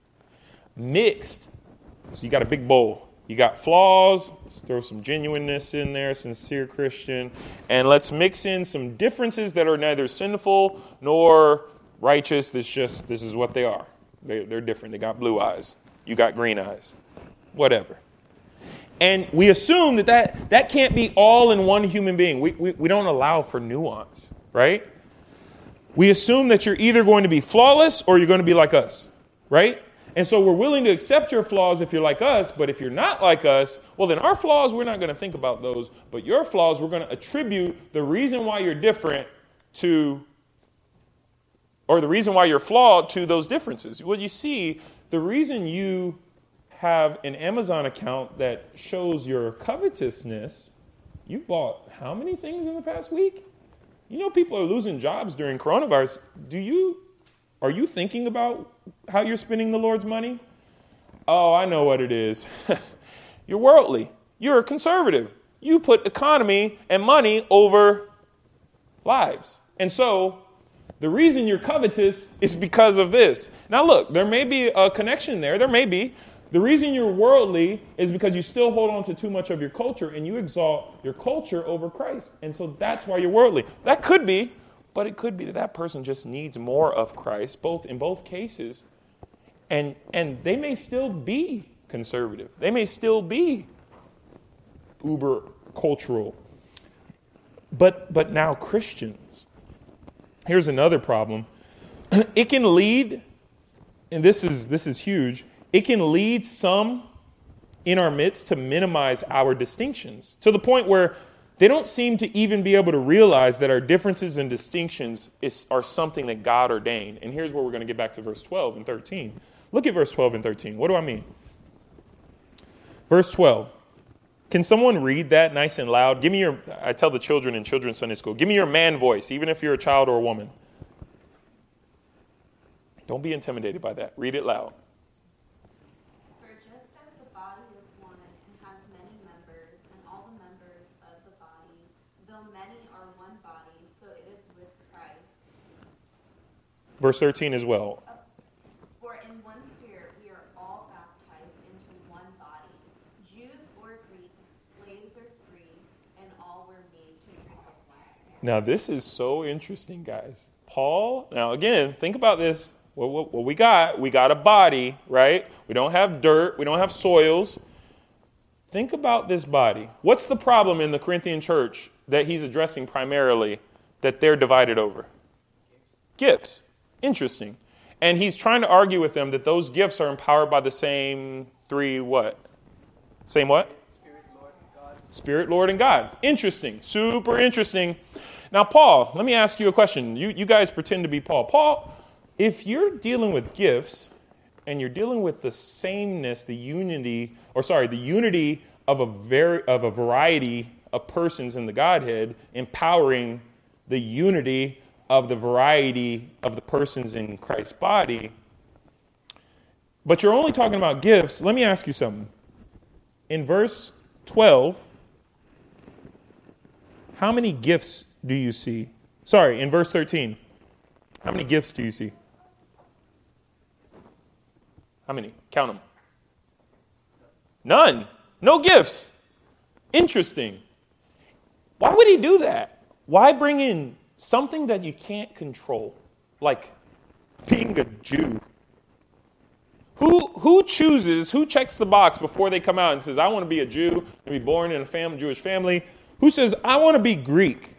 mixed. So you got a big bowl. You got flaws, let's throw some genuineness in there, sincere Christian, and let's mix in some differences that are neither sinful nor righteous. That's just, this is what they are. They, they're different. They got blue eyes. You got green eyes. Whatever. And we assume that that, that can't be all in one human being. We, we, we don't allow for nuance, right? We assume that you're either going to be flawless or you're going to be like us, right? And so we're willing to accept your flaws if you're like us, but if you're not like us, well, then our flaws, we're not going to think about those. But your flaws, we're going to attribute the reason why you're different to, or the reason why you're flawed to those differences. Well, you see, the reason you have an Amazon account that shows your covetousness, you bought how many things in the past week? You know, people are losing jobs during coronavirus. Do you... Are you thinking about how you're spending the Lord's money? Oh, I know what it is. You're worldly. You're a conservative. You put economy and money over lives. And so the reason you're covetous is because of this. Now look, there may be a connection there. There may be. The reason you're worldly is because you still hold on to too much of your culture and you exalt your culture over Christ. And so that's why you're worldly. That could be. But it could be that that person just needs more of Christ, both in both cases. And and they may still be conservative. They may still be uber cultural. But but now Christians. Here's another problem. It can lead, and this is this is huge, it can lead some in our midst to minimize our distinctions to the point where they don't seem to even be able to realize that our differences and distinctions is, are something that God ordained. And here's where we're going to get back to verse twelve and thirteen. Look at verse twelve and thirteen. What do I mean? Verse twelve. Can someone read that nice and loud? Give me your, I tell the children in children's Sunday school, give me your man voice, even if you're a child or a woman. Don't be intimidated by that. Read it loud. verse thirteen as well. For in one spirit we are all baptized into one body, Jews or Greeks, slaves or free, and all were made to drink of one spirit. Now, this is so interesting, guys. Paul, now again, think about this. What, what, what we got, we got a body, right? We don't have dirt. We don't have soils. Think about this body. What's the problem in the Corinthian church that he's addressing primarily that they're divided over? Gifts. Interesting. And he's trying to argue with them that those gifts are empowered by the same three what? Same what? Spirit, Lord, and God. Spirit, Lord, and God. Interesting. Super interesting. Now, Paul, let me ask you a question. You, you guys pretend to be Paul. Paul, if you're dealing with gifts and you're dealing with the sameness, the unity, or sorry, the unity of a very of a variety of persons in the Godhead, empowering the unity of the variety of the persons in Christ's body, but you're only talking about gifts, let me ask you something. In verse twelve, how many gifts do you see? Sorry, in verse thirteen, how many gifts do you see? How many? Count them. None. No gifts. Interesting. Why would he do that? Why bring in something that you can't control, like being a Jew? Who who chooses, who checks the box before they come out and says, I want to be a Jew and be born in a family, Jewish family? Who says, I want to be Greek?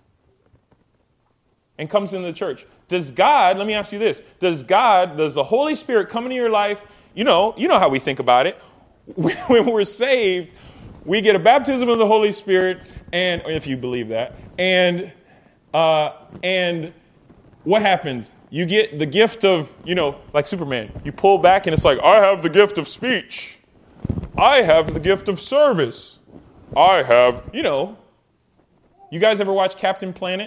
And comes into the church. Does God, let me ask you this, does God, does the Holy Spirit come into your life? You know, you know how we think about it. When we're saved, we get a baptism of the Holy Spirit, and if you believe that, and uh, and what happens? You get the gift of, you know, like Superman. You pull back and it's like, I have the gift of speech. I have the gift of service. I have, you know. You guys ever watch Captain Planet?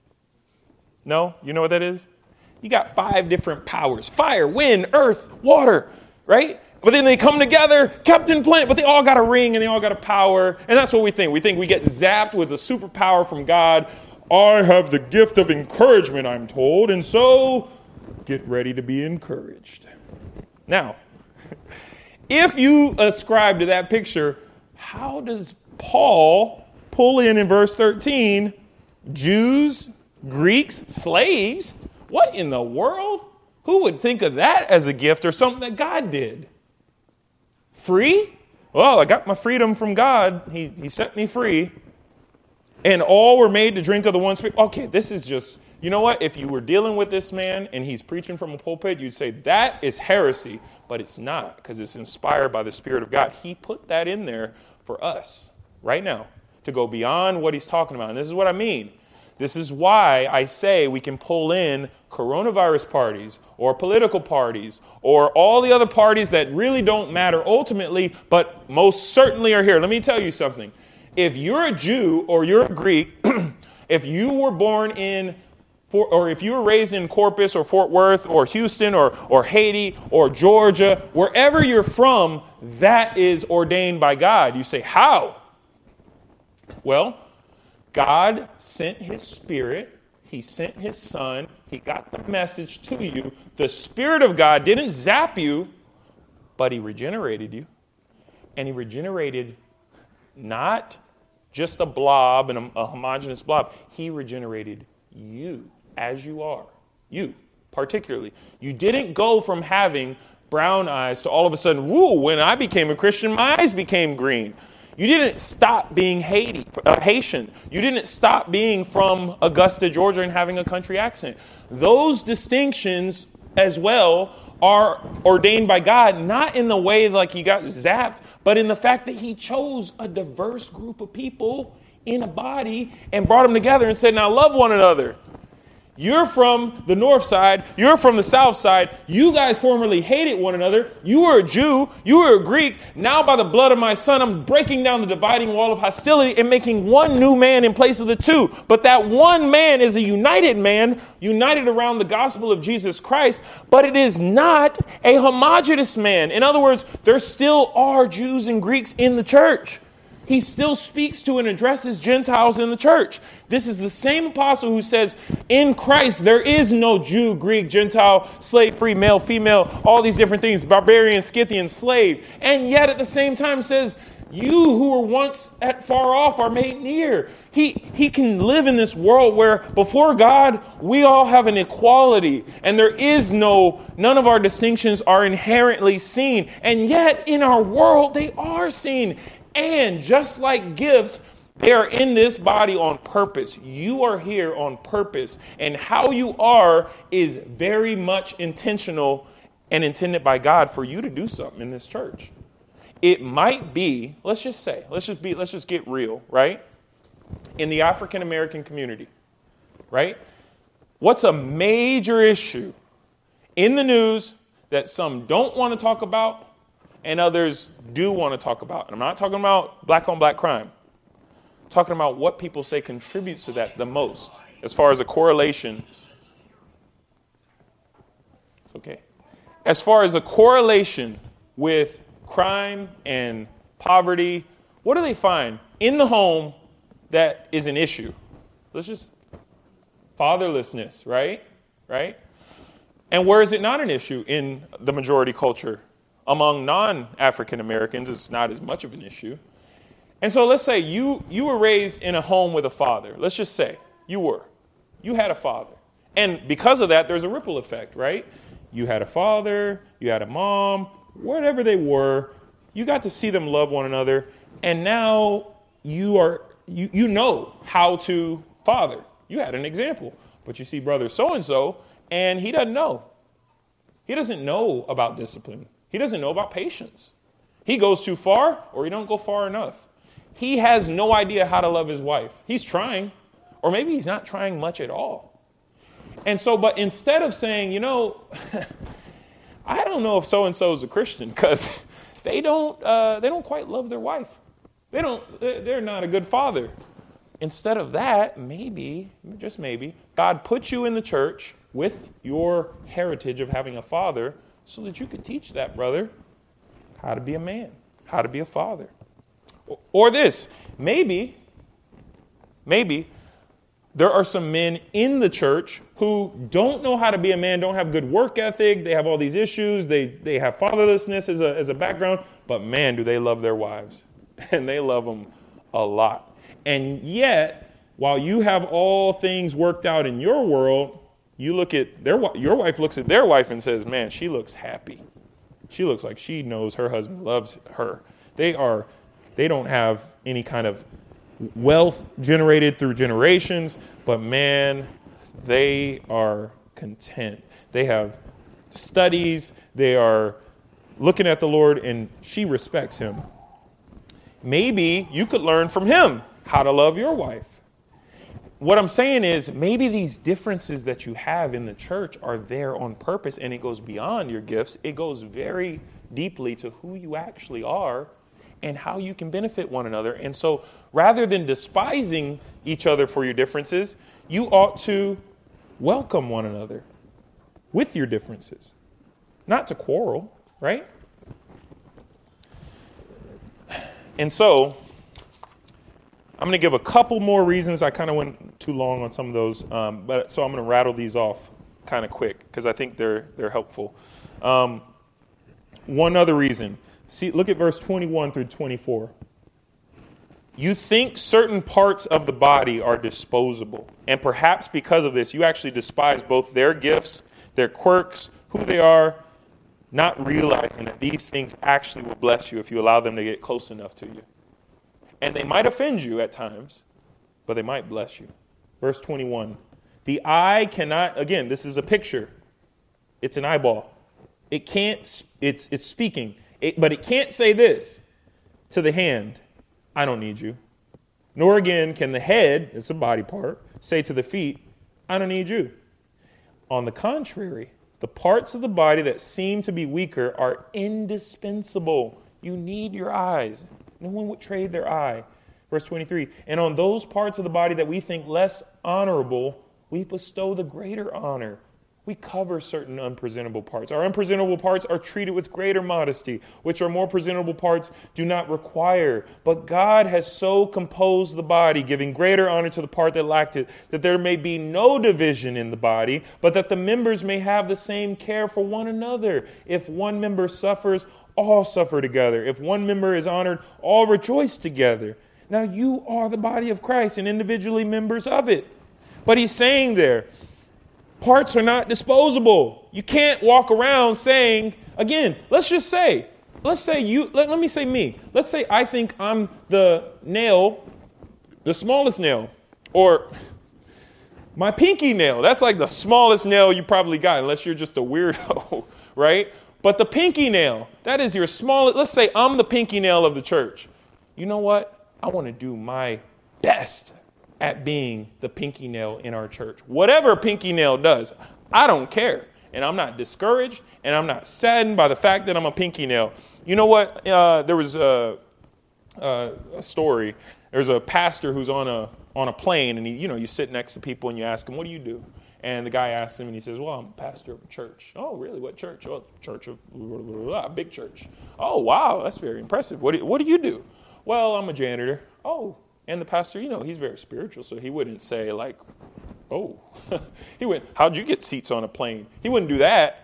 No? You know what that is? You got five different powers. Fire, wind, earth, water, right? But then they come together, Captain Planet, but they all got a ring and they all got a power. And that's what we think. We think we get zapped with a superpower from God. I have the gift of encouragement, I'm told, and so get ready to be encouraged. Now, if you ascribe to that picture, how does Paul pull in in verse thirteen, Jews, Greeks, slaves? What in the world? Who would think of that as a gift or something that God did? Free? Well, I got my freedom from God. He, he set me free. And all were made to drink of the one spirit. Okay, this is just, you know what? If you were dealing with this man and he's preaching from a pulpit, you'd say that is heresy. But it's not, because it's inspired by the Spirit of God. He put that in there for us right now to go beyond what he's talking about. And this is what I mean. This is why I say we can pull in coronavirus parties or political parties or all the other parties that really don't matter ultimately, but most certainly are here. Let me tell you something. If you're a Jew or you're a Greek, if you were born in, for, or if you were raised in Corpus or Fort Worth or Houston or, or Haiti or Georgia, wherever you're from, that is ordained by God. You say, how? Well, God sent his Spirit. He sent his Son. He got the message to you. The Spirit of God didn't zap you, but he regenerated you. And he regenerated not just a blob and a, a homogeneous blob. He regenerated you as you are. You, particularly. You didn't go from having brown eyes to all of a sudden, woo, when I became a Christian, my eyes became green. You didn't stop being Haiti, uh, Haitian. You didn't stop being from Augusta, Georgia, and having a country accent. Those distinctions as well are ordained by God, not in the way like you got zapped, but in the fact that he chose a diverse group of people in a body and brought them together and said, now love one another. You're from the north side. You're from the south side. You guys formerly hated one another. You were a Jew. You were a Greek. Now by the blood of my Son, I'm breaking down the dividing wall of hostility and making one new man in place of the two. But that one man is a united man, united around the gospel of Jesus Christ, but it is not a homogeneous man. In other words, there still are Jews and Greeks in the church. he still speaks to and addresses Gentiles in the church. This is the same apostle who says, in Christ, there is no Jew, Greek, Gentile, slave, free, male, female, all these different things, barbarian, Scythian, slave. And yet at the same time says, you who were once at far off are made near. He, he can live in this world where before God, we all have an equality and there is no, none of our distinctions are inherently seen. And yet in our world, they are seen. And just like gifts, they are in this body on purpose. You are here on purpose. And how you are is very much intentional and intended by God for you to do something in this church. It might be, let's just say, let's just be, let's just get real, right? In the African American community, right? What's a major issue in the news that some don't want to talk about and others do want to talk about? And I'm not talking about black on black crime. I'm talking about what people say contributes to that the most, as far as a correlation. It's okay. As far as a correlation with crime and poverty, what do they find in the home that is an issue? Let's just, fatherlessness, right? Right? And where is it not an issue in the majority culture? Among non-African Americans, it's not as much of an issue. And so let's say you, you were raised in a home with a father. Let's just say you were. You had a father. And because of that, there's a ripple effect, right? You had a father, you had a mom, whatever they were, you got to see them love one another, and now you are you you know how to father. You had an example, but you see brother so-and-so, and he doesn't know. He doesn't know about discipline. He doesn't know about patience. He goes too far, or he don't go far enough. He has no idea how to love his wife. He's trying, or maybe he's not trying much at all. And so, but instead of saying, you know, I don't know if so-and-so is a Christian because they don't uh, they don't quite love their wife. They don't, they're not a good father. Instead of that, maybe, just maybe, God put you in the church with your heritage of having a father so that you could teach that brother how to be a man, how to be a father. Or this, maybe, maybe, there are some men in the church who don't know how to be a man, don't have good work ethic, they have all these issues, they, they have fatherlessness as a, as a background, but man, do they love their wives. And they love them a lot. And yet, while you have all things worked out in your world, you look at their your wife looks at their wife and says, man, she looks happy. She looks like she knows her husband loves her. They are, they don't have any kind of wealth generated through generations, but man, they are content. They have studies, they are looking at the Lord, and she respects him. Maybe you could learn from him how to love your wife. What I'm saying is maybe these differences that you have in the church are there on purpose, and it goes beyond your gifts. It goes very deeply to who you actually are and how you can benefit one another. And so rather than despising each other for your differences, you ought to welcome one another with your differences, not to quarrel, right? And so I'm going to give a couple more reasons. I kind of went too long on some of those, um, but so I'm going to rattle these off kind of quick because I think they're they're helpful. Um, one other reason. See, look at verse twenty-one through twenty-four. You think certain parts of the body are disposable, and perhaps because of this, you actually despise both their gifts, their quirks, who they are, not realizing that these things actually will bless you if you allow them to get close enough to you. And they might offend you at times, but they might bless you. Verse twenty-one. The eye cannot, again, this is a picture. It's an eyeball. It can't, it's it's speaking. It, but it can't say this to the hand, I don't need you. Nor again can the head, it's a body part, say to the feet, I don't need you. On the contrary, the parts of the body that seem to be weaker are indispensable. You need your eyes. No one would trade their eye. Verse twenty-three, and on those parts of the body that we think less honorable, we bestow the greater honor. We cover certain unpresentable parts. Our unpresentable parts are treated with greater modesty, which our more presentable parts do not require. But God has so composed the body, giving greater honor to the part that lacked it, that there may be no division in the body, but that the members may have the same care for one another. If one member suffers, all suffer together. If one member is honored, all rejoice together. Now you are the body of Christ and individually members of it. But he's saying there, parts are not disposable. You can't walk around saying, again, let's just say, let's say you, let, let me say me. Let's say I think I'm the nail, the smallest nail, or my pinky nail. That's like the smallest nail you probably got, unless you're just a weirdo, right? But the pinky nail, that is your smallest. Let's say I'm the pinky nail of the church. You know what? I want to do my best at being the pinky nail in our church. Whatever pinky nail does, I don't care. And I'm not discouraged, and I'm not saddened by the fact that I'm a pinky nail. You know what? Uh, there was a, a, a story. There's a pastor who's on a on a plane, and he, you know, you sit next to people and you ask him, "What do you do?" And the guy asks him, and he says, "Well, I'm a pastor of a church." "Oh, really? What church?" "Oh, church of blah, blah, blah, a big church." "Oh, wow, that's very impressive. What do, what do you do?" "Well, I'm a janitor." "Oh." And the pastor, you know, he's very spiritual, so he wouldn't say like, "Oh." He went, "How'd you get seats on a plane?" He wouldn't do that.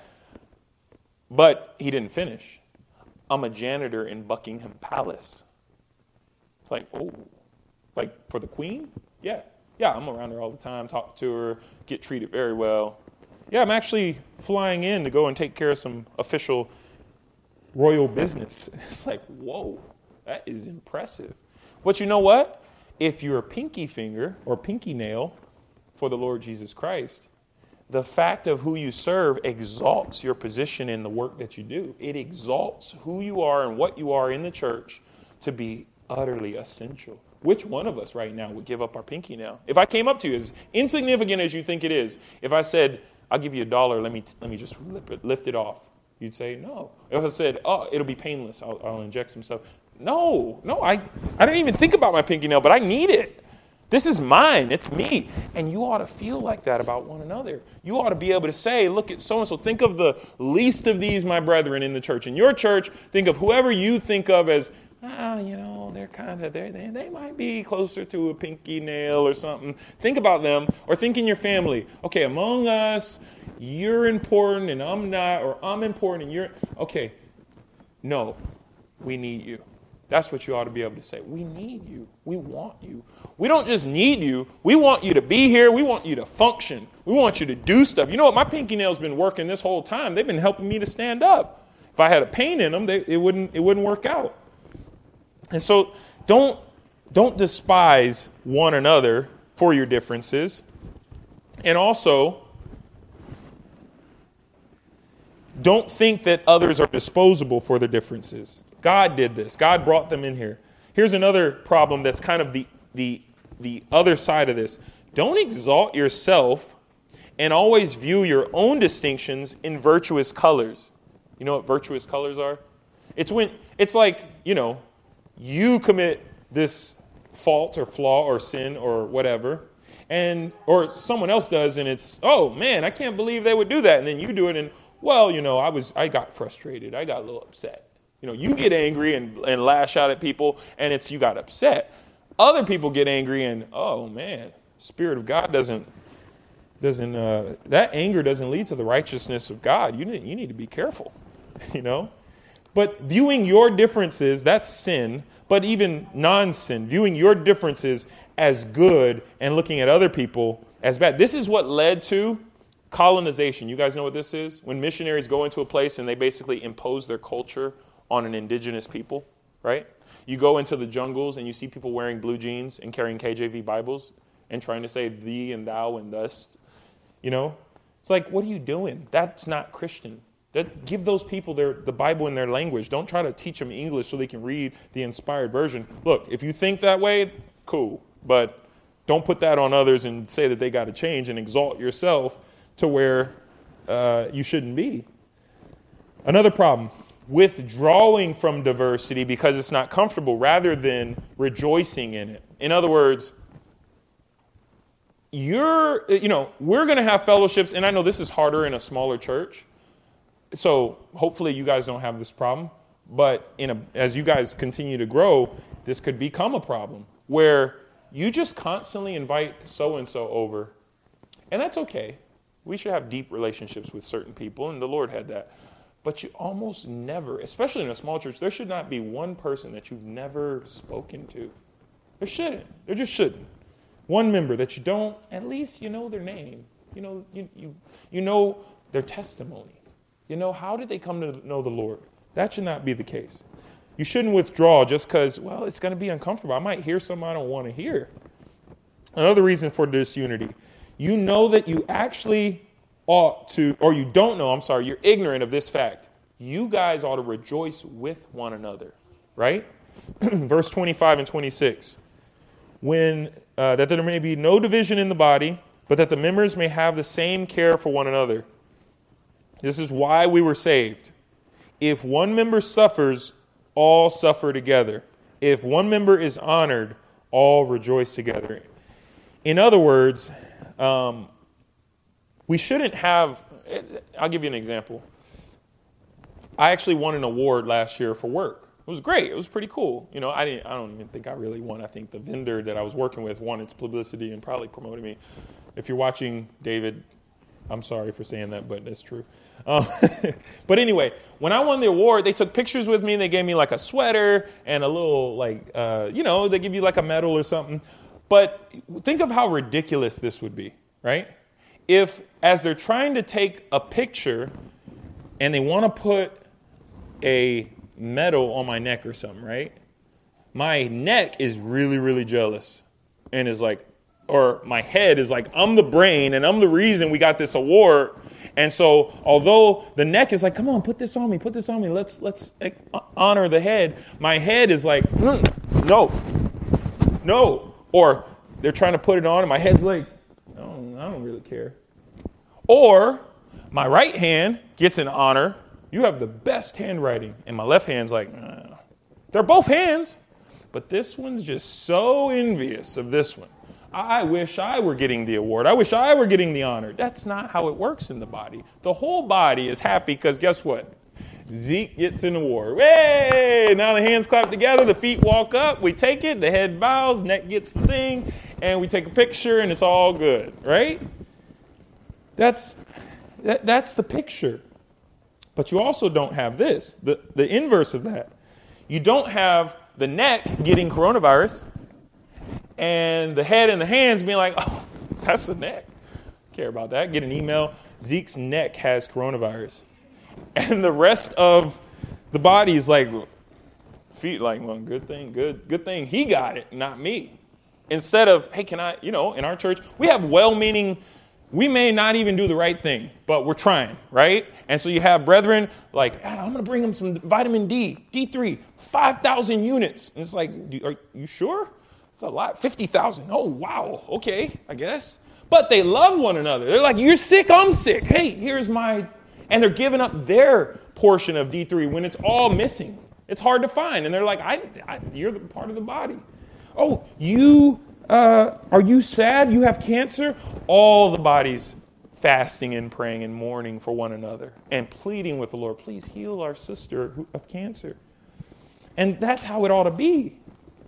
But he didn't finish. "I'm a janitor in Buckingham Palace." It's like, oh, like for the Queen? Yeah. Yeah, I'm around her all the time, talk to her, get treated very well. Yeah, I'm actually flying in to go and take care of some official royal business. It's like, whoa, that is impressive. But you know what? If you're a pinky finger or pinky nail for the Lord Jesus Christ, the fact of who you serve exalts your position in the work that you do. It exalts who you are and what you are in the church to be utterly essential. Which one of us right now would give up our pinky nail? If I came up to you, as insignificant as you think it is, if I said, "I'll give you a dollar, let me let me just lift it, lift it off," you'd say no. If I said, "Oh, it'll be painless, I'll, I'll inject some stuff." No, no, I, I didn't even think about my pinky nail, but I need it. This is mine. It's me. And you ought to feel like that about one another. You ought to be able to say, look at so-and-so. Think of the least of these, my brethren, in the church. In your church, think of whoever you think of as, ah, you know, they're kind of, they they might be closer to a pinky nail or something. Think about them. Or think in your family. Okay, among us, you're important and I'm not, or I'm important and you're, okay. No, we need you. That's what you ought to be able to say. We need you. We want you. We don't just need you. We want you to be here. We want you to function. We want you to do stuff. You know what? My pinky nail's been working this whole time. They've been helping me to stand up. If I had a pain in them, they, it wouldn't it wouldn't work out. And so don't don't despise one another for your differences. And also, don't think that others are disposable for their differences. God did this. God brought them in here. Here's another problem that's kind of the, the, the other side of this. Don't exalt yourself and always view your own distinctions in virtuous colors. You know what virtuous colors are? It's when it's like, you know, you commit this fault or flaw or sin or whatever, and or someone else does, and it's, oh man, I can't believe they would do that. And then you do it, and well, you know, I was I got frustrated. I got a little upset. You know, you get angry and, and lash out at people, and it's you got upset. Other people get angry and, oh man, Spirit of God doesn't, doesn't uh, that anger doesn't lead to the righteousness of God. You need, you need to be careful, you know. But viewing your differences, that's sin, but even non-sin, viewing your differences as good and looking at other people as bad. This is what led to colonization. You guys know what this is? When missionaries go into a place and they basically impose their culture on an indigenous people, right? You go into the jungles and you see people wearing blue jeans and carrying K J V Bibles and trying to say thee and thou and thus. You know? It's like, what are you doing? That's not Christian. That, give those people their, the Bible in their language. Don't try to teach them English so they can read the inspired version. Look, if you think that way, cool. But don't put that on others and say that they got to change and exalt yourself to where uh, you shouldn't be. Another problem. Withdrawing from diversity because it's not comfortable rather than rejoicing in it. In other words, you're, you know, we're going to have fellowships, and I know this is harder in a smaller church, so hopefully you guys don't have this problem, but in a, as you guys continue to grow, this could become a problem where you just constantly invite so-and-so over, and that's okay. We should have deep relationships with certain people, and the Lord had that. But you almost never, especially in a small church, there should not be one person that you've never spoken to. There shouldn't. There just shouldn't. One member that you don't, at least you know their name. You know, you you, you know their testimony. You know, how did they come to know the Lord? That should not be the case. You shouldn't withdraw just because, well, it's going to be uncomfortable. I might hear something I don't want to hear. Another reason for disunity. You know that you actually ought to, or you don't know, I'm sorry, you're ignorant of this fact. You guys ought to rejoice with one another, right? Verse twenty-five and twenty-six. When, uh, that there may be no division in the body, but that the members may have the same care for one another. This is why we were saved. If one member suffers, all suffer together. If one member is honored, all rejoice together. In other words, um, we shouldn't have, I'll give you an example. I actually won an award last year for work. It was great. It was pretty cool. You know, I didn't. I don't even think I really won. I think the vendor that I was working with won its publicity and probably promoted me. If you're watching, David, I'm sorry for saying that, but that's true. Um, but anyway, when I won the award, they took pictures with me and they gave me like a sweater and a little like, uh, you know, they give you like a medal or something. But think of how ridiculous this would be, right? If as they're trying to take a picture and they want to put a medal on my neck or something, right? My neck is really, really jealous and is like, or my head is like, I'm the brain and I'm the reason we got this award. And so although the neck is like, come on, put this on me, put this on me, let's let's honor the head, my head is like, mm, no, no. Or they're trying to put it on and my head's like, I don't, I don't really care. Or my right hand gets an honor. You have the best handwriting. And my left hand's like, nah. They're both hands. But this one's just so envious of this one. I wish I were getting the award. I wish I were getting the honor. That's not how it works in the body. The whole body is happy because guess what? Zeke gets an award. Hey! Now the hands clap together, the feet walk up, we take it, the head bows, neck gets the thing, and we take a picture and it's all good, right? That's that, that's the picture. But you also don't have this, the, the inverse of that. You don't have the neck getting coronavirus and the head and the hands being like, oh, that's the neck. Care about that. Get an email, Zeke's neck has coronavirus. And the rest of the body is like, feet like, well, good thing, good, good thing he got it, not me. Instead of, hey, can I, you know, in our church, we have well-meaning, we may not even do the right thing, but we're trying, right? And so you have brethren like, ah, I'm going to bring them some vitamin D, D three, five thousand units. And it's like, are you sure? It's a lot, fifty thousand. Oh, wow, okay, I guess. But they love one another. They're like, you're sick, I'm sick. Hey, here's my... And they're giving up their portion of D three when it's all missing. It's hard to find. And they're like, I, I, you're the part of the body. Oh, you, uh, are you sad? You have cancer? All the bodies fasting and praying and mourning for one another and pleading with the Lord, please heal our sister of cancer. And that's how it ought to be.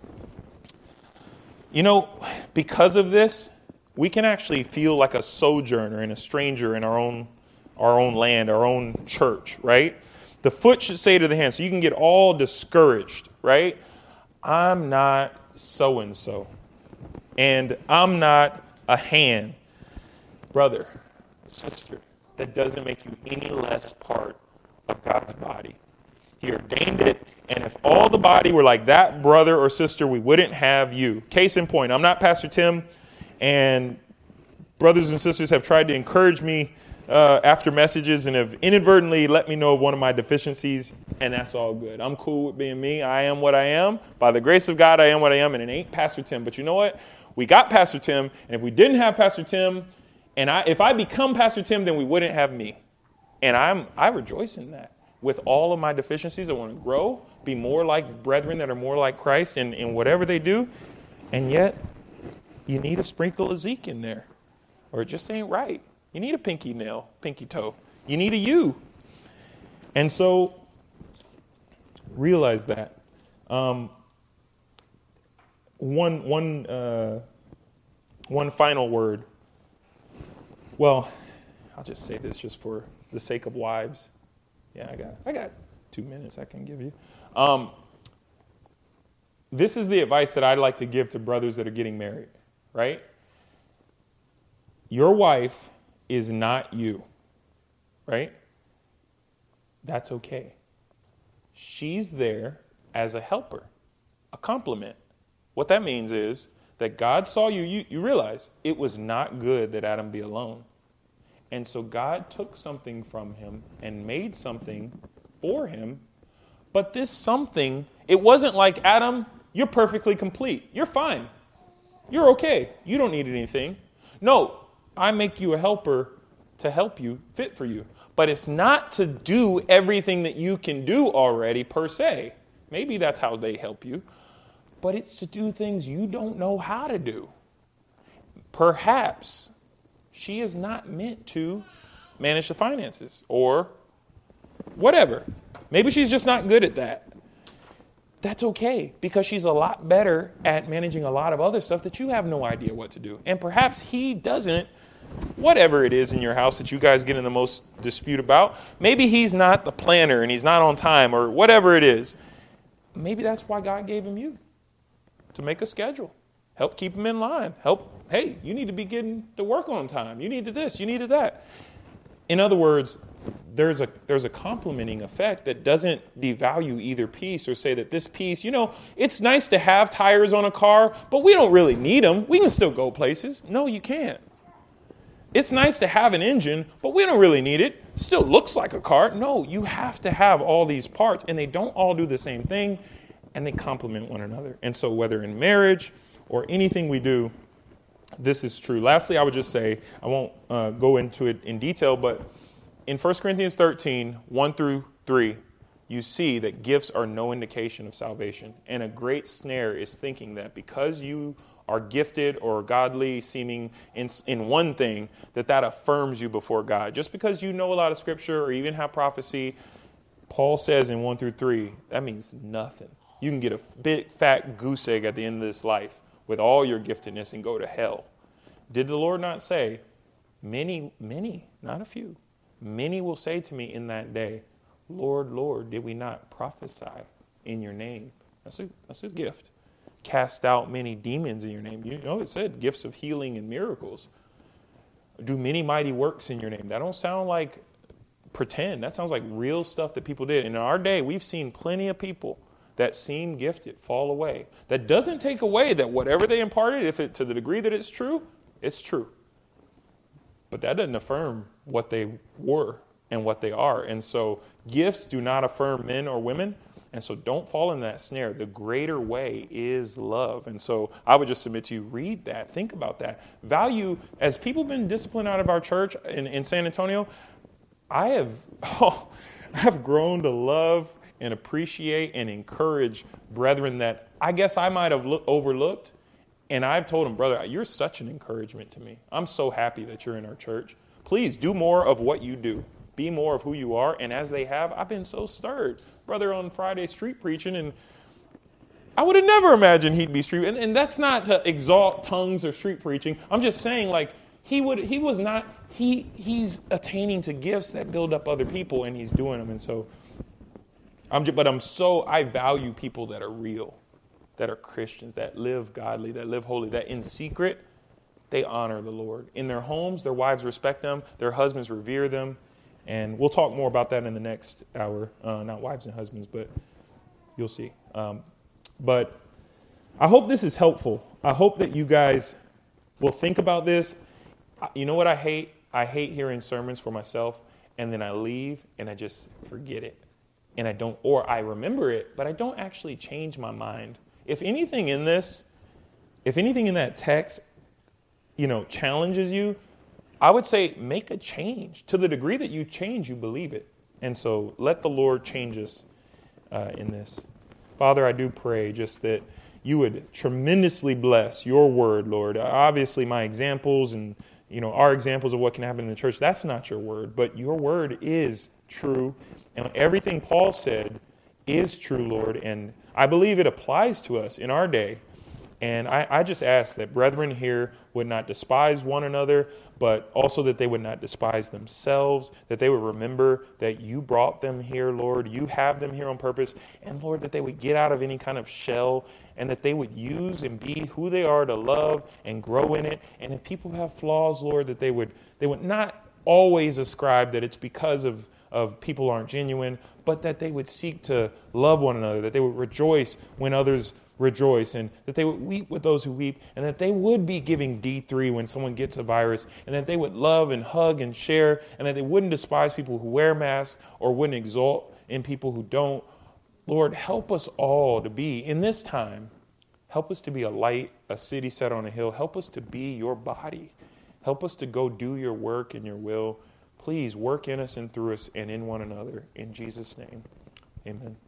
You know, because of this, we can actually feel like a sojourner and a stranger in our own our own land, our own church, right? The foot should say to the hand, so you can get all discouraged, right? I'm not so-and-so, and I'm not a hand. Brother, sister, that doesn't make you any less part of God's body. He ordained it, and if all the body were like that brother or sister, we wouldn't have you. Case in point, I'm not Pastor Tim, and brothers and sisters have tried to encourage me Uh, after messages and have inadvertently let me know of one of my deficiencies, and that's all good. I'm cool with being me. I am what I am. By the grace of God, I am what I am, and it ain't Pastor Tim. But you know what? We got Pastor Tim, and if we didn't have Pastor Tim, and I, if I become Pastor Tim, then we wouldn't have me. And I'm I rejoice in that. With all of my deficiencies, I want to grow, be more like brethren that are more like Christ in, in whatever they do, and yet you need a sprinkle of Zeke in there. or it just ain't right. You need a pinky nail, pinky toe. You need a you. And so realize that. Um, one one uh, one final word. Well, I'll just say this just for the sake of wives. Yeah, I got I got two minutes I can give you. Um, this is the advice that I'd like to give to brothers that are getting married, right? Your wife is not you, right? That's okay. She's there as a helper, a complement. What that means is that God saw you, you, you realize it was not good that Adam be alone. And so God took something from him and made something for him. But this something, it wasn't like, Adam, you're perfectly complete. You're fine. You're okay. You don't need anything. No, I make you a helper to help you, fit for you. But it's not to do everything that you can do already per se. Maybe that's how they help you. But it's to do things you don't know how to do. Perhaps she is not meant to manage the finances or whatever. Maybe she's just not good at that. That's okay, because she's a lot better at managing a lot of other stuff that you have no idea what to do. And perhaps he doesn't, whatever it is in your house that you guys get in the most dispute about, maybe he's not the planner and he's not on time or whatever it is. Maybe that's why God gave him you, to make a schedule. Help keep him in line. Help, hey, you need to be getting to work on time. You need to this, you need to that. In other words, there's a there's a complementing effect that doesn't devalue either piece or say that this piece, you know, it's nice to have tires on a car, but we don't really need them. We can still go places. No, you can't. It's nice to have an engine, but we don't really need it. Still looks like a car. No, you have to have all these parts, and they don't all do the same thing, and they complement one another. And so whether in marriage or anything we do, this is true. Lastly, I would just say, I won't uh, go into it in detail, but in First Corinthians thirteen, one through three, you see that gifts are no indication of salvation. And a great snare is thinking that because you are gifted or godly seeming in, in one thing, that that affirms you before God. Just because you know a lot of scripture or even have prophecy, Paul says in one through three, that means nothing. You can get a big fat goose egg at the end of this life with all your giftedness and go to hell. Did the Lord not say, many, many, not a few, many will say to me in that day, Lord, Lord, did we not prophesy in your name? That's a, that's a gift. Cast out many demons in your name. You know, it said gifts of healing and miracles. Do many mighty works in your name. That don't sound like pretend. That sounds like real stuff that people did. And in our day, we've seen plenty of people that seem gifted fall away. That doesn't take away that whatever they imparted, if it to the degree that it's true, it's true. But that doesn't affirm what they were and what they are. And so gifts do not affirm men or women. And so don't fall in that snare. The greater way is love. And so I would just submit to you, read that. Think about that. Value, as people have been disciplined out of our church in, in San Antonio, I have, oh, I have grown to love and appreciate and encourage brethren that I guess I might have look, overlooked. And I've told them, brother, you're such an encouragement to me. I'm so happy that you're in our church. Please do more of what you do. Be more of who you are. And as they have, I've been so stirred. Brother on Friday street preaching, and I would have never imagined he'd be street. And, and that's not to exalt tongues or street preaching. I'm just saying, like, he would, he was not, he he's attaining to gifts that build up other people, and he's doing them. And so, I'm just, but I'm so, I value people that are real, that are Christians, that live godly, that live holy, that in secret, they honor the Lord. In their homes, their wives respect them, their husbands revere them. And we'll talk more about that in the next hour. Uh, not wives and husbands, but you'll see. Um, but I hope this is helpful. I hope that you guys will think about this. You know what I hate? I hate hearing sermons for myself, and then I leave, and I just forget it. And I don't, or I remember it, but I don't actually change my mind. If anything in this, if anything in that text, you know, challenges you, I would say make a change. To the degree that you change, you believe it. And so let the Lord change us uh, in this. Father, I do pray just that you would tremendously bless your word, Lord. Obviously, my examples and you know, our examples of what can happen in the church. That's not your word, but your word is true. And everything Paul said is true, Lord. And I believe it applies to us in our day. And I, I just ask that brethren here would not despise one another, but also that they would not despise themselves, that they would remember that you brought them here, Lord. You have them here on purpose. And, Lord, that they would get out of any kind of shell and that they would use and be who they are to love and grow in it. And if people have flaws, Lord, that they would they would not always ascribe that it's because of, of people aren't genuine, but that they would seek to love one another, that they would rejoice when others rejoice, and that they would weep with those who weep, and that they would be giving D three when someone gets a virus, and that they would love and hug and share, and that they wouldn't despise people who wear masks or wouldn't exalt in people who don't. Lord, help us all to be, in this time, help us to be a light, a city set on a hill. Help us to be your body. Help us to go do your work and your will. Please work in us and through us and in one another. In Jesus' name, amen.